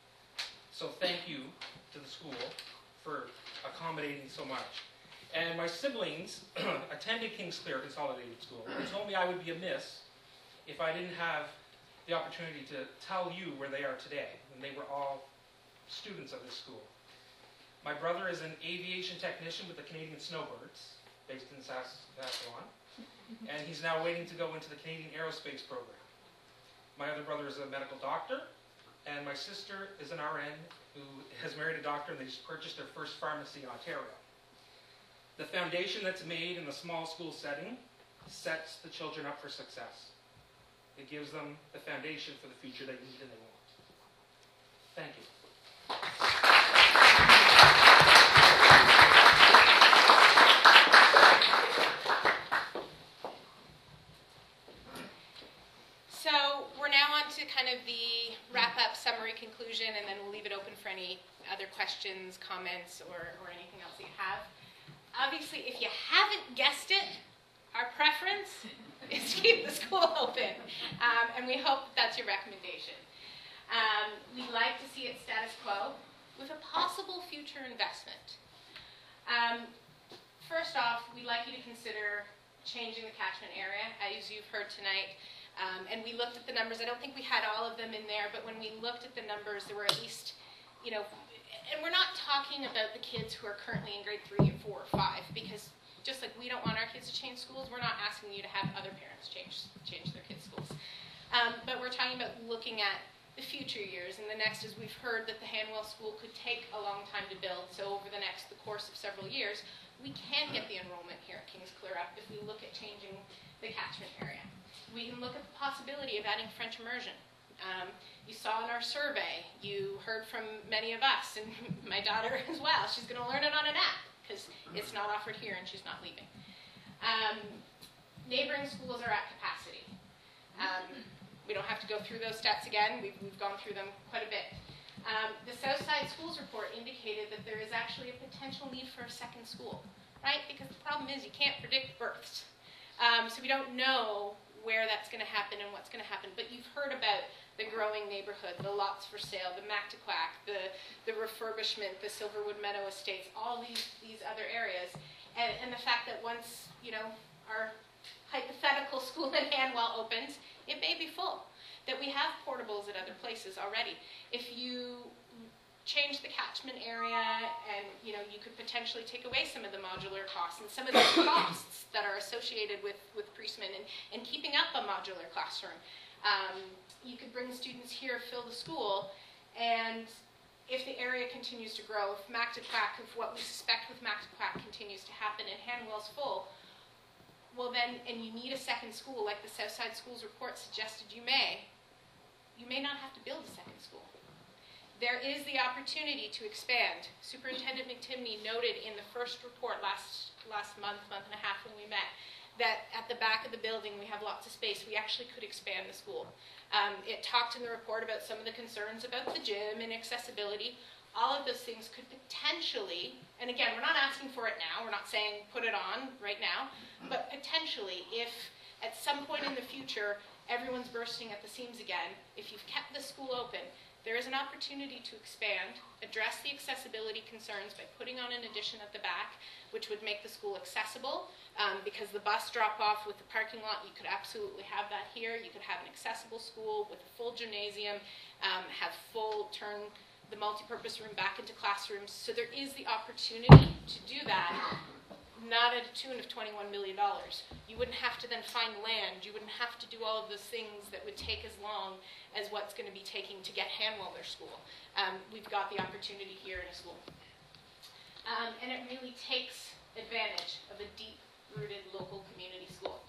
So thank you to the school for accommodating so much. And my siblings attended Kings Clear Consolidated School. They told me I would be amiss if I didn't have the opportunity to tell you where they are today. And they were all students of this school. My brother is an aviation technician with the Canadian Snowbirds, based in Saskatchewan, and he's now waiting to go into the Canadian Aerospace program. My other brother is a medical doctor, and my sister is an RN who has married a doctor, and they just purchased their first pharmacy in Ontario. The foundation that's made in a small school setting sets the children up for success. It gives them the foundation for the future they need and they want. Thank you. So we're now on to kind of the wrap-up summary conclusion, and then we'll leave it open for any other questions, comments, or anything else that you have. Obviously, if you haven't guessed it, our preference is to keep the school open, and we hope that's your recommendation. We'd like to see it status quo with a possible future investment. First off, we'd like you to consider changing the catchment area, as you've heard tonight. And we looked at the numbers. I don't think we had all of them in there, but when we looked at the numbers, there were at least, you know, and we're not talking about the kids who are currently in grade 3 or 4 or 5, because just like we don't want our kids to change schools, we're not asking you to have other parents change their kids' schools. But we're talking about looking at the future years, and the next is we've heard that the Hanwell School could take a long time to build, so over the course of several years, we can get the enrollment here at Kings Clear up if we look at changing the catchment area. We can look at the possibility of adding French immersion. You saw in our survey, you heard from many of us, and my daughter as well. She's going to learn it on an app because it's not offered here and she's not leaving. Neighboring schools are at capacity. We don't have to go through those stats again. We've gone through them quite a bit. The Southside Schools report indicated that there is actually a potential need for a second school, right? Because the problem is you can't predict births. So we don't know where that's going to happen and what's going to happen. But you've heard about the growing neighborhood, the lots for sale, the Mactaquac, the refurbishment, the Silverwood Meadow Estates, all these other areas. And the fact that once, you know, our hypothetical school in Hanwell opens, it may be full. That we have portables at other places already. If you change the catchment area and, you know, you could potentially take away some of the modular costs and some of the costs that are associated with Priestman and keeping up a modular classroom. You could bring students here, fill the school, and if the area continues to grow, if Mactaquac, if what we suspect with Mactaquac continues to happen and Hanwell's full, well then, and you need a second school like the Southside Schools report suggested you may not have to build a second school. There is the opportunity to expand. Superintendent McTimney noted in the first report last month and a half when we met, that at the back of the building we have lots of space. We actually could expand the school. It talked in the report about some of the concerns about the gym and accessibility. All of those things could potentially, and again, we're not asking for it now, we're not saying put it on right now, but potentially if at some point in the future everyone's bursting at the seams again, if you've kept the school open, there is an opportunity to expand, address the accessibility concerns by putting on an addition at the back, which would make the school accessible, because the bus drop-off with the parking lot, you could absolutely have that here. You could have an accessible school with a full gymnasium, turn the multipurpose room back into classrooms. So there is the opportunity to do that, not at a tune of $21 million. You wouldn't have to then find land. You wouldn't have to do all of those things that would take as long as what's going to be taking to get Hanwell their school. We've got the opportunity here in a school. And it really takes advantage of a deep-rooted local community school.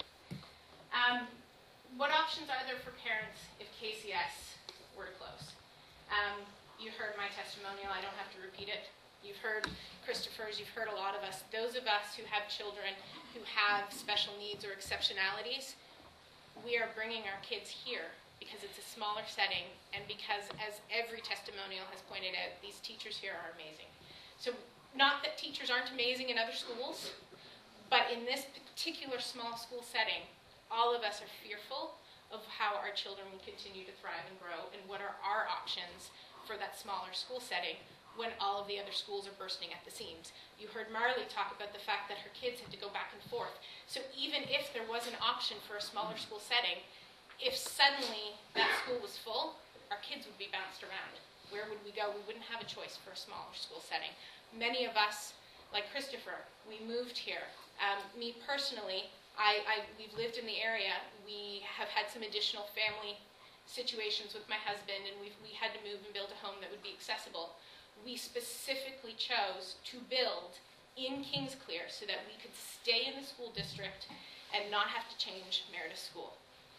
What options are there for parents if KCS were to close? You heard my testimonial. I don't have to repeat it. You've heard Christopher's, you've heard a lot of us. Those of us who have children who have special needs or exceptionalities, we are bringing our kids here because it's a smaller setting and because, as every testimonial has pointed out, these teachers here are amazing. So not that teachers aren't amazing in other schools, but in this particular small school setting, all of us are fearful of how our children will continue to thrive and grow and what are our options for that smaller school setting when all of the other schools are bursting at the seams. You heard Marley talk about the fact that her kids had to go back and forth. So even if there was an option for a smaller school setting, if suddenly that school was full, our kids would be bounced around. Where would we go? We wouldn't have a choice for a smaller school setting. Many of us, like Christopher, we moved here. Me personally, we've lived in the area. We have had some additional family situations with my husband, and we had to move and build a home that would be accessible. We specifically chose to build in Kingsclear so that we could stay in the school district and not have to change Meredith School.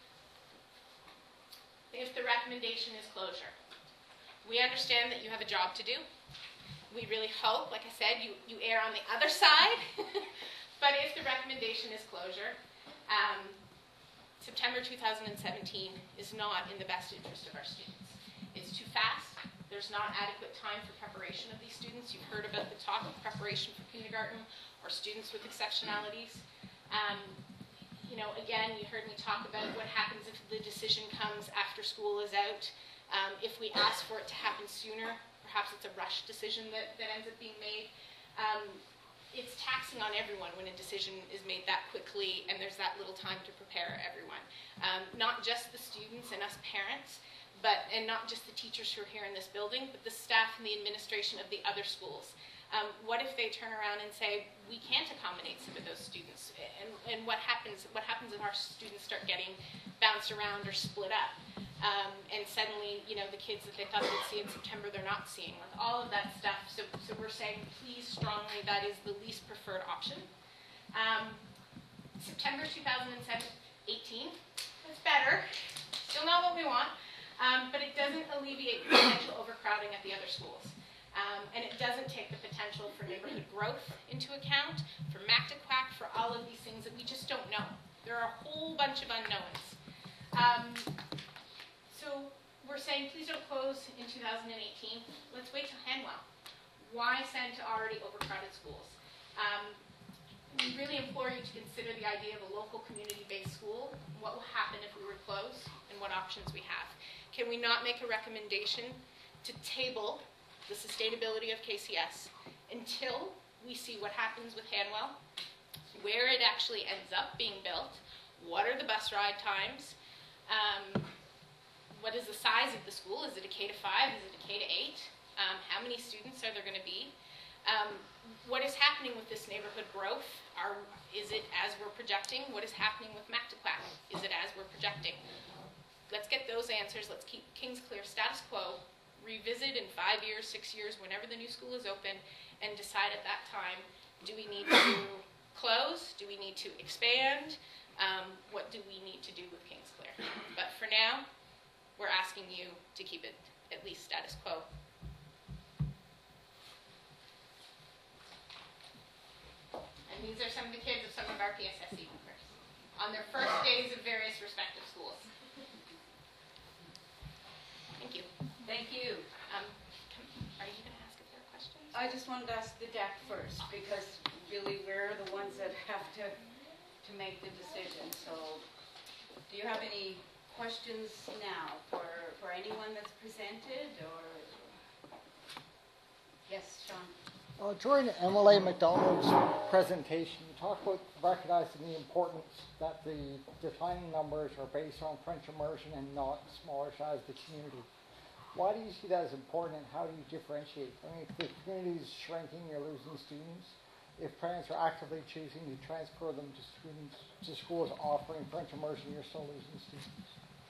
If the recommendation is closure, we understand that you have a job to do. We really hope, like I said, you err on the other side. But if the recommendation is closure, September 2017 is not in the best interest of our students. It's too fast. There's not adequate time for preparation of these students. You've heard about the talk of preparation for kindergarten or students with exceptionalities. Again, you heard me talk about what happens if the decision comes after school is out. If we ask for it to happen sooner, perhaps it's a rush decision that ends up being made. It's taxing on everyone when a decision is made that quickly and there's that little time to prepare everyone. Not just the students and us parents, and not just the teachers who are here in this building, but the staff and the administration of the other schools. What if they turn around and say, we can't accommodate some of those students? And what happens if our students start getting bounced around or split up? And suddenly, the kids that they thought they'd see in September, they're not seeing. Like all of that stuff. So we're saying, please, strongly, that is the least preferred option. September 2018, that's better. Still not what we want. But it doesn't alleviate the potential overcrowding at the other schools. And it doesn't take the potential for neighborhood growth into account, for Mactaquac, for all of these things that we just don't know. There are a whole bunch of unknowns. So we're saying, please don't close in 2018. Let's wait till Hanwell. Why send to already overcrowded schools? We really implore you to consider the idea of a local community-based school, what will happen if we were closed, and what options we have. Can we not make a recommendation to table the sustainability of KCS until we see what happens with Hanwell, where it actually ends up being built, what are the bus ride times, what is the size of the school? Is it a K to 5? Is it a K to 8? How many students are there going to be? What is happening with this neighborhood growth? Is it as we're projecting? What is happening with Mactaquac? Is it as we're projecting? Let's get those answers. Let's keep Kingsclear status quo, revisit in 5 years, 6 years, whenever the new school is open, and decide at that time, do we need to close? Do we need to expand? What do we need to do with Kingsclear? But for now, we're asking you to keep it at least status quo. And these are some of the kids of some of our PSSE members on their first days of various respective schools. Thank you. Thank you. Are you going to ask if there are questions? I just wanted to ask the deck first, because really we're the ones that have to make the decision. So do you have any questions now for anyone that's presented, or? Yes, Sean. During MLA McDonald's presentation, you talked about recognizing the importance that the declining numbers are based on French immersion and not smaller size of the community. Why do you see that as important, and how do you differentiate? I mean, if the community is shrinking, you're losing students. If parents are actively choosing to transfer them to schools offering French immersion, you're still losing students.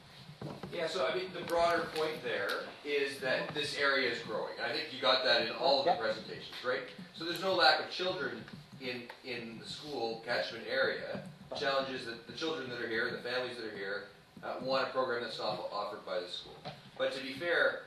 Yeah, so I mean, the broader point there is that this area is growing. And I think you got that in all of the presentations, right? So there's no lack of children in the school catchment area. The challenge is that the children that are here, the families that are here, want a program that's not offered by the school. But to be fair,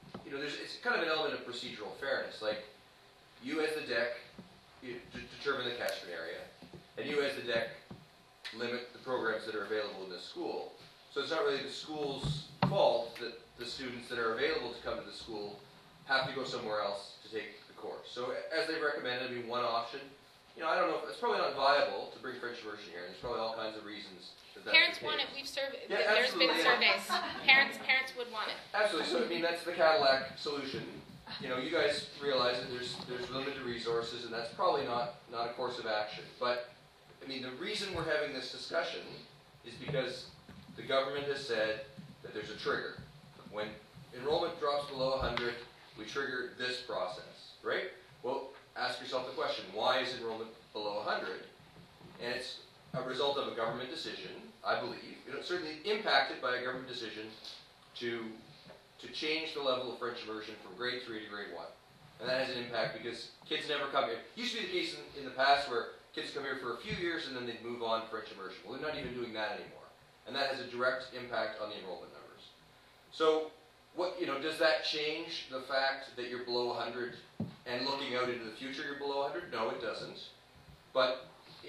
it's kind of an element of procedural fairness. Like, you as the DEC determine the catchment area, and you as the DEC limit the programs that are available in the school. So it's not really the school's fault that the students that are available to come to the school have to go somewhere else to take the course. So as they recommended, one option, I don't know, it's probably not viable to bring French immersion here, and there's probably all kinds of reasons that that's Parents the case. want it. We've surveyed. Yeah, there's been absolutely, surveys. Parents would want it. Absolutely. So that's the Cadillac solution. You guys realize that there's limited resources, and that's probably not a course of action. But the reason we're having this discussion is because the government has said that there's a trigger. When enrollment drops below 100, we trigger this process, right? Well, ask yourself the question, why is enrollment below 100? And it's a result of a government decision, I believe. It's certainly impacted by a government decision to change the level of French immersion from grade 3 to grade 1. And that has an impact because kids never come here. It used to be the case in the past where kids come here for a few years and then they'd move on to French immersion. Well, they're not even doing that anymore. And that has a direct impact on the enrollment numbers. So, does that change the fact that you're below 100 and looking out into the future you're below 100? No, it doesn't. But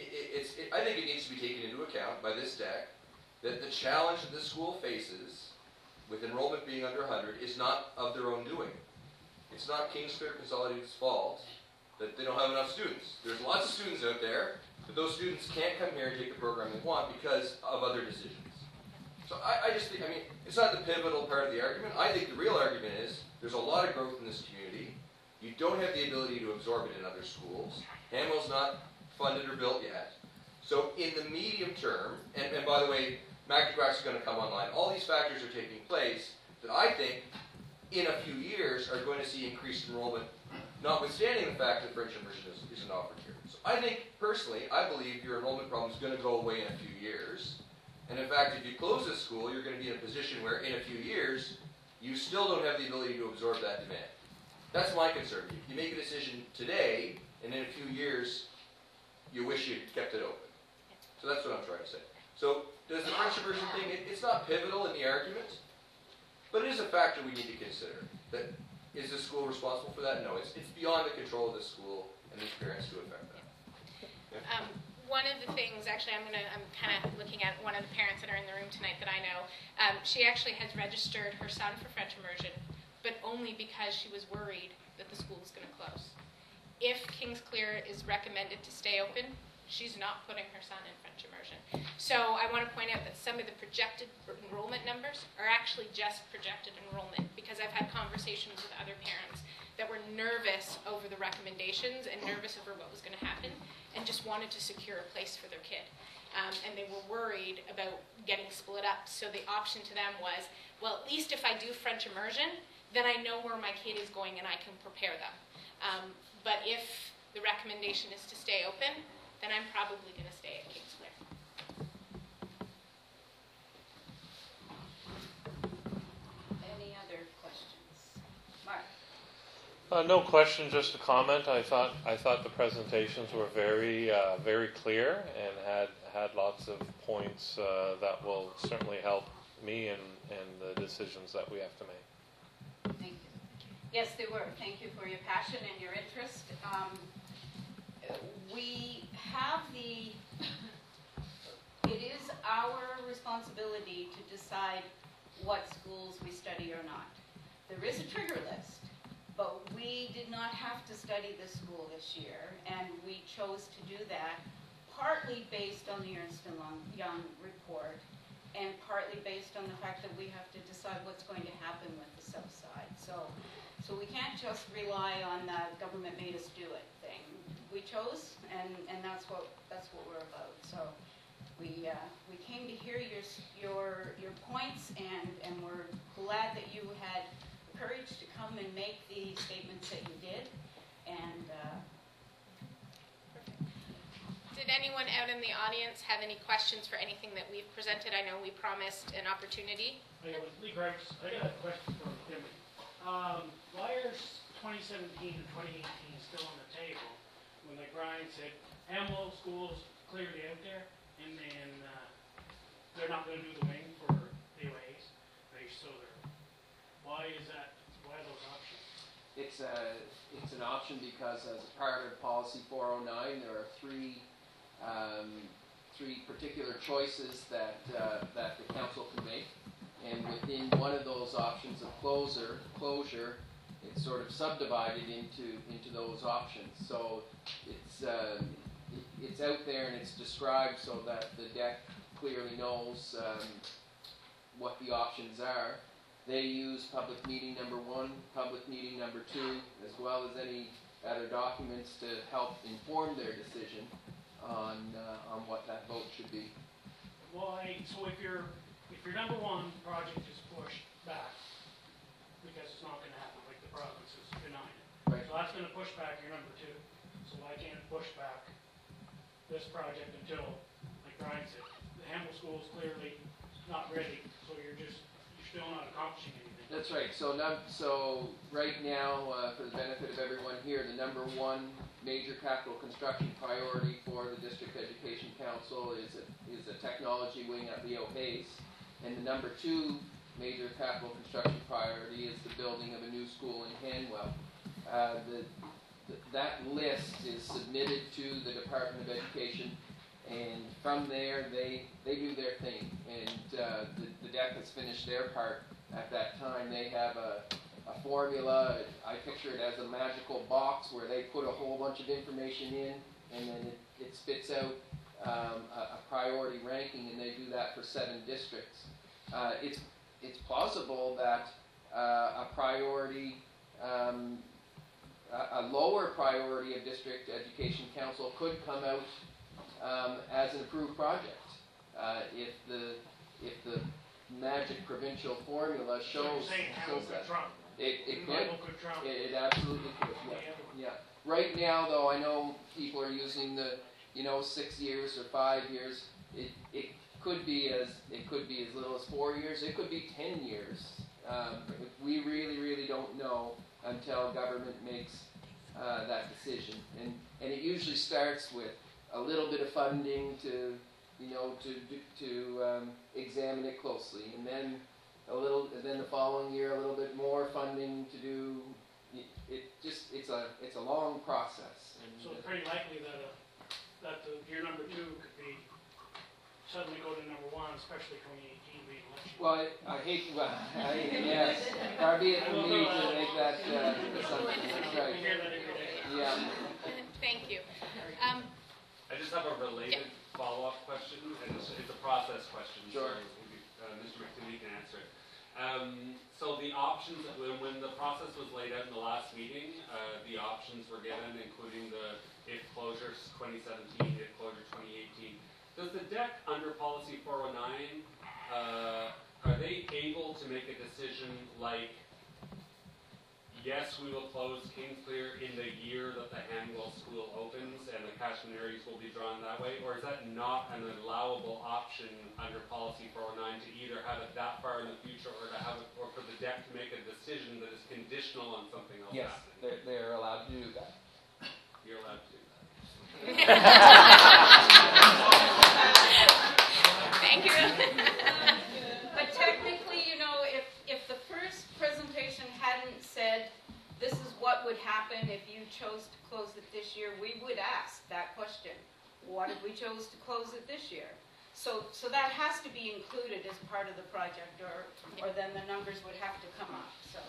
I think it needs to be taken into account by this DEC that the challenge that this school faces with enrollment being under 100 is not of their own doing. It's not Kingsclear Consolidated's fault that they don't have enough students. There's lots of students out there, but those students can't come here and take the program they want because of other decisions. So I just think, I mean, it's not the pivotal part of the argument. I think the real argument is there's a lot of growth in this community. You don't have the ability to absorb it in other schools. Hanwell's not funded or built yet. So in the medium term, and by the way, McIntosh is going to come online. All these factors are taking place that I think in a few years are going to see increased enrollment, notwithstanding the fact that French immersion isn't offered here. So I think, personally, I believe your enrollment problem is going to go away in a few years. And in fact, if you close this school, you're going to be in a position where in a few years, you still don't have the ability to absorb that demand. That's my concern. You make a decision today, and in a few years, you wish you'd kept it open. So that's what I'm trying to say. So does the French immersion thing, it's not pivotal in the argument, but it is a factor we need to consider. That is the school responsible for that? No, it's beyond the control of the school and these parents to affect that. Yeah. One of the things, actually, I'm kind of looking at one of the parents that are in the room tonight that I know. She actually has registered her son for French immersion, but only because she was worried that the school was going to close. If Kingsclear is recommended to stay open, she's not putting her son in French immersion. So I want to point out that some of the projected enrollment numbers are actually just projected enrollment, because I've had conversations with other parents that were nervous over the recommendations and nervous over what was going to happen and just wanted to secure a place for their kid. And they were worried about getting split up. So the option to them was, well, at least if I do French immersion, then I know where my kid is going and I can prepare them. But if the recommendation is to stay open, then I'm probably going to stay at Kingsclear. Any other questions? Mark? No question, just a comment. I thought the presentations were very clear and had lots of points that will certainly help me in the decisions that we have to make. Thank you. Yes, they were. Thank you for your passion and your interest. We have it is our responsibility to decide what schools we study or not. There is a trigger list, but we did not have to study this school this year, and we chose to do that partly based on the Ernst & Young report, and partly based on the fact that we have to decide what's going to happen with the subside. So we can't just rely on the government made us do it thing. We chose, and that's what we're about. So we came to hear your points, and we're glad that you had the courage to come and make the statements that you did. And did anyone out in the audience have any questions for anything that we've presented? I know we promised an opportunity. Hey, Lee Grimes, I got a question for Tim. Why is 2017 and 2018 still on the table when the Brian said Hamwell School's clearly out there, and then they're not going to do the wing for the OAs? Why is that? Why are those options? It's an option because as a part of Policy 409, there are three particular choices that the council can make, and within one of those options of closure, it's sort of subdivided into those options. So it's out there and it's described so that the DEC clearly knows what the options are. They use public meeting number 1, public meeting number 2, as well as any other documents to help inform their decision on what that vote should be. Why? So if your number 1 project is pushed back because it's not going to happen, like the province is denying it, right. So that's going to push back your number 2. So why can't it push back this project until, like Brian said, the Hamwell School is clearly not ready, so you're still not accomplishing anything. That's right. So right now, for the benefit of everyone here, the number 1 major capital construction priority for the District Education Council is a technology wing at Leo Hayes, and the number 2 major capital construction priority is the building of a new school in Hanwell. That list is submitted to the Department of Education, and from there they do their thing, and the DEC has finished their part at that time. They have a formula. I picture it as a magical box where they put a whole bunch of information in, and then it spits out a priority ranking, and they do that for 7 districts. it's plausible that a priority, a lower priority of District Education Council could come out as an approved project if the magic provincial formula shows that. It could. It absolutely could. Yeah. Right now, though, I know people are using the 6 years or 5 years. It could be as little as 4 years. It could be 10 years. We really don't know until government makes that decision. And it usually starts with a little bit of funding to examine it closely, and then the following year a little bit more funding to do. It's a long process. So it's pretty likely that your number 2 could be suddenly go to number 1, especially 2018 being election. Well, yes, far be it from me to make that assumption. That's right. Yeah. Thank you. I just have a related follow-up question, and it's a process question. Sure. So Mr. McTinney can answer it. So the options, when the process was laid out in the last meeting, the options were given, including the if closure 2017, if closure 2018. Does the DEC under policy 409, are they able to make a decision like, yes, we will close Kingsclear in the year that the Hanwell School opens and the catchment areas will be drawn that way? Or is that not an allowable option under policy 409 to either have it that far in the future or for the DEC to make a decision that is conditional on something else Yes, happening? they're allowed to do that. You're allowed to do that. Thank you. But technically, if the first presentation hadn't said, this is what would happen if you chose to close it this year, we would ask that question. What if we chose to close it this year? So that has to be included as part of the project, or then the numbers would have to come up. So.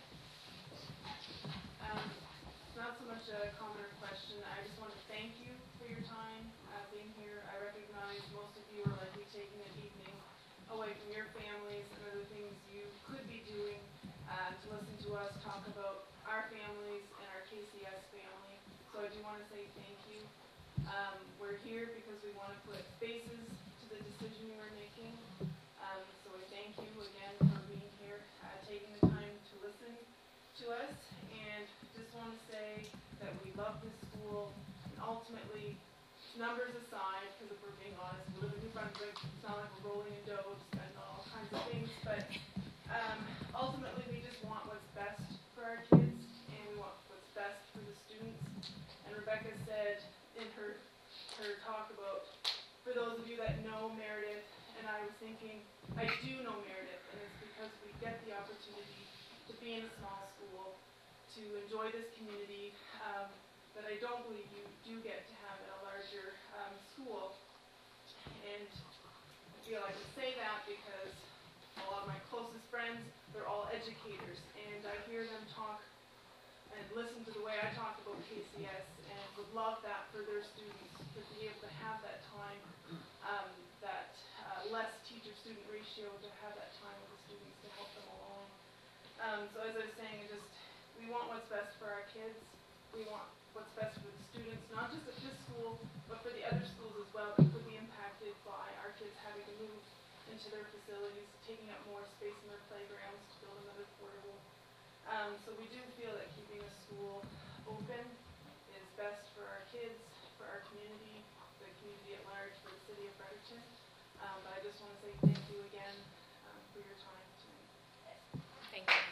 Not so much a comment or question. I just want to thank you for your time being here. I recognize most of you are likely taking an evening away from your families and other things you could be doing to listen to us talk about our families and our KCS family. So I do want to say thank you. We're here because we want to put faces to the decision you are making. So I thank you again for being here, taking the time to listen to us, and just want to say that we love this school, and ultimately, numbers aside, because if we're being honest, we live in New Brunswick, it's not like we're rolling in dough, spending all kinds of things, but ultimately we just want what's best for our kids, and we want what's best for the students. And Rebecca said in her talk about, for those of you that know Meredith, and I was thinking, I do know Meredith, and it's because we get the opportunity to be in a small school, to enjoy this community, that I don't believe you do get to have in a larger school. And I feel I can say that because a lot of my closest friends, they're all educators, and I hear them talk and listen to the way I talk about KCS, and would love that for their students, to be able to have that time, that less teacher-student ratio, to have that time with the students to help them along. So as I was saying, we want what's best for our kids. We want what's best for the students, not just at this school, but for the other schools as well that could be impacted by our kids having to move into their facilities, taking up more space in their playgrounds to build another portable. So we do feel that keeping a school open is best for our kids, for our community, the community at large, for the city of Fredericton. But I just want to say thank you again for your time tonight. Thank you.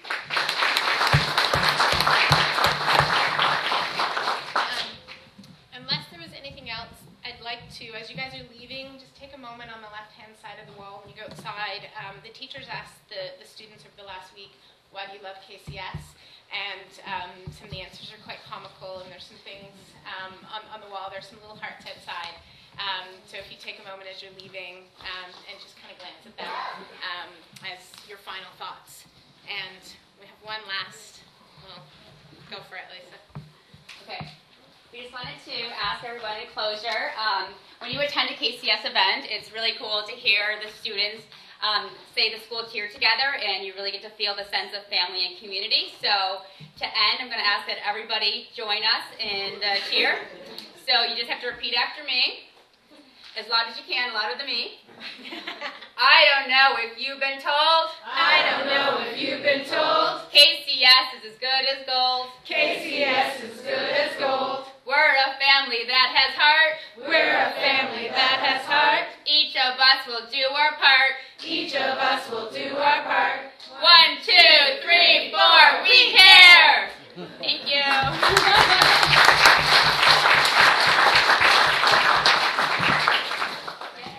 Unless there was anything else, I'd like to, as you guys are leaving, just take a moment on the left-hand side of the wall when you go outside. The teachers asked the students over the last week, why do you love KCS? And some of the answers are quite comical, and there's some things on the wall. There's some little hearts outside. So if you take a moment as you're leaving and just kind of glance at them as your final thoughts. And we have one last, well, go for it, Lisa. Okay. We just wanted to ask everybody at closure, when you attend a KCS event, it's really cool to hear the students say the school cheer together, and you really get to feel the sense of family and community. So to end, I'm going to ask that everybody join us in the cheer. So you just have to repeat after me, as loud as you can, louder than me. I don't know if you've been told. I don't know if you've been told. KCS is as good as gold. KCS is good as gold. We're a family that has heart. We're a family that has heart. Each of us will do our part. Each of us will do our part.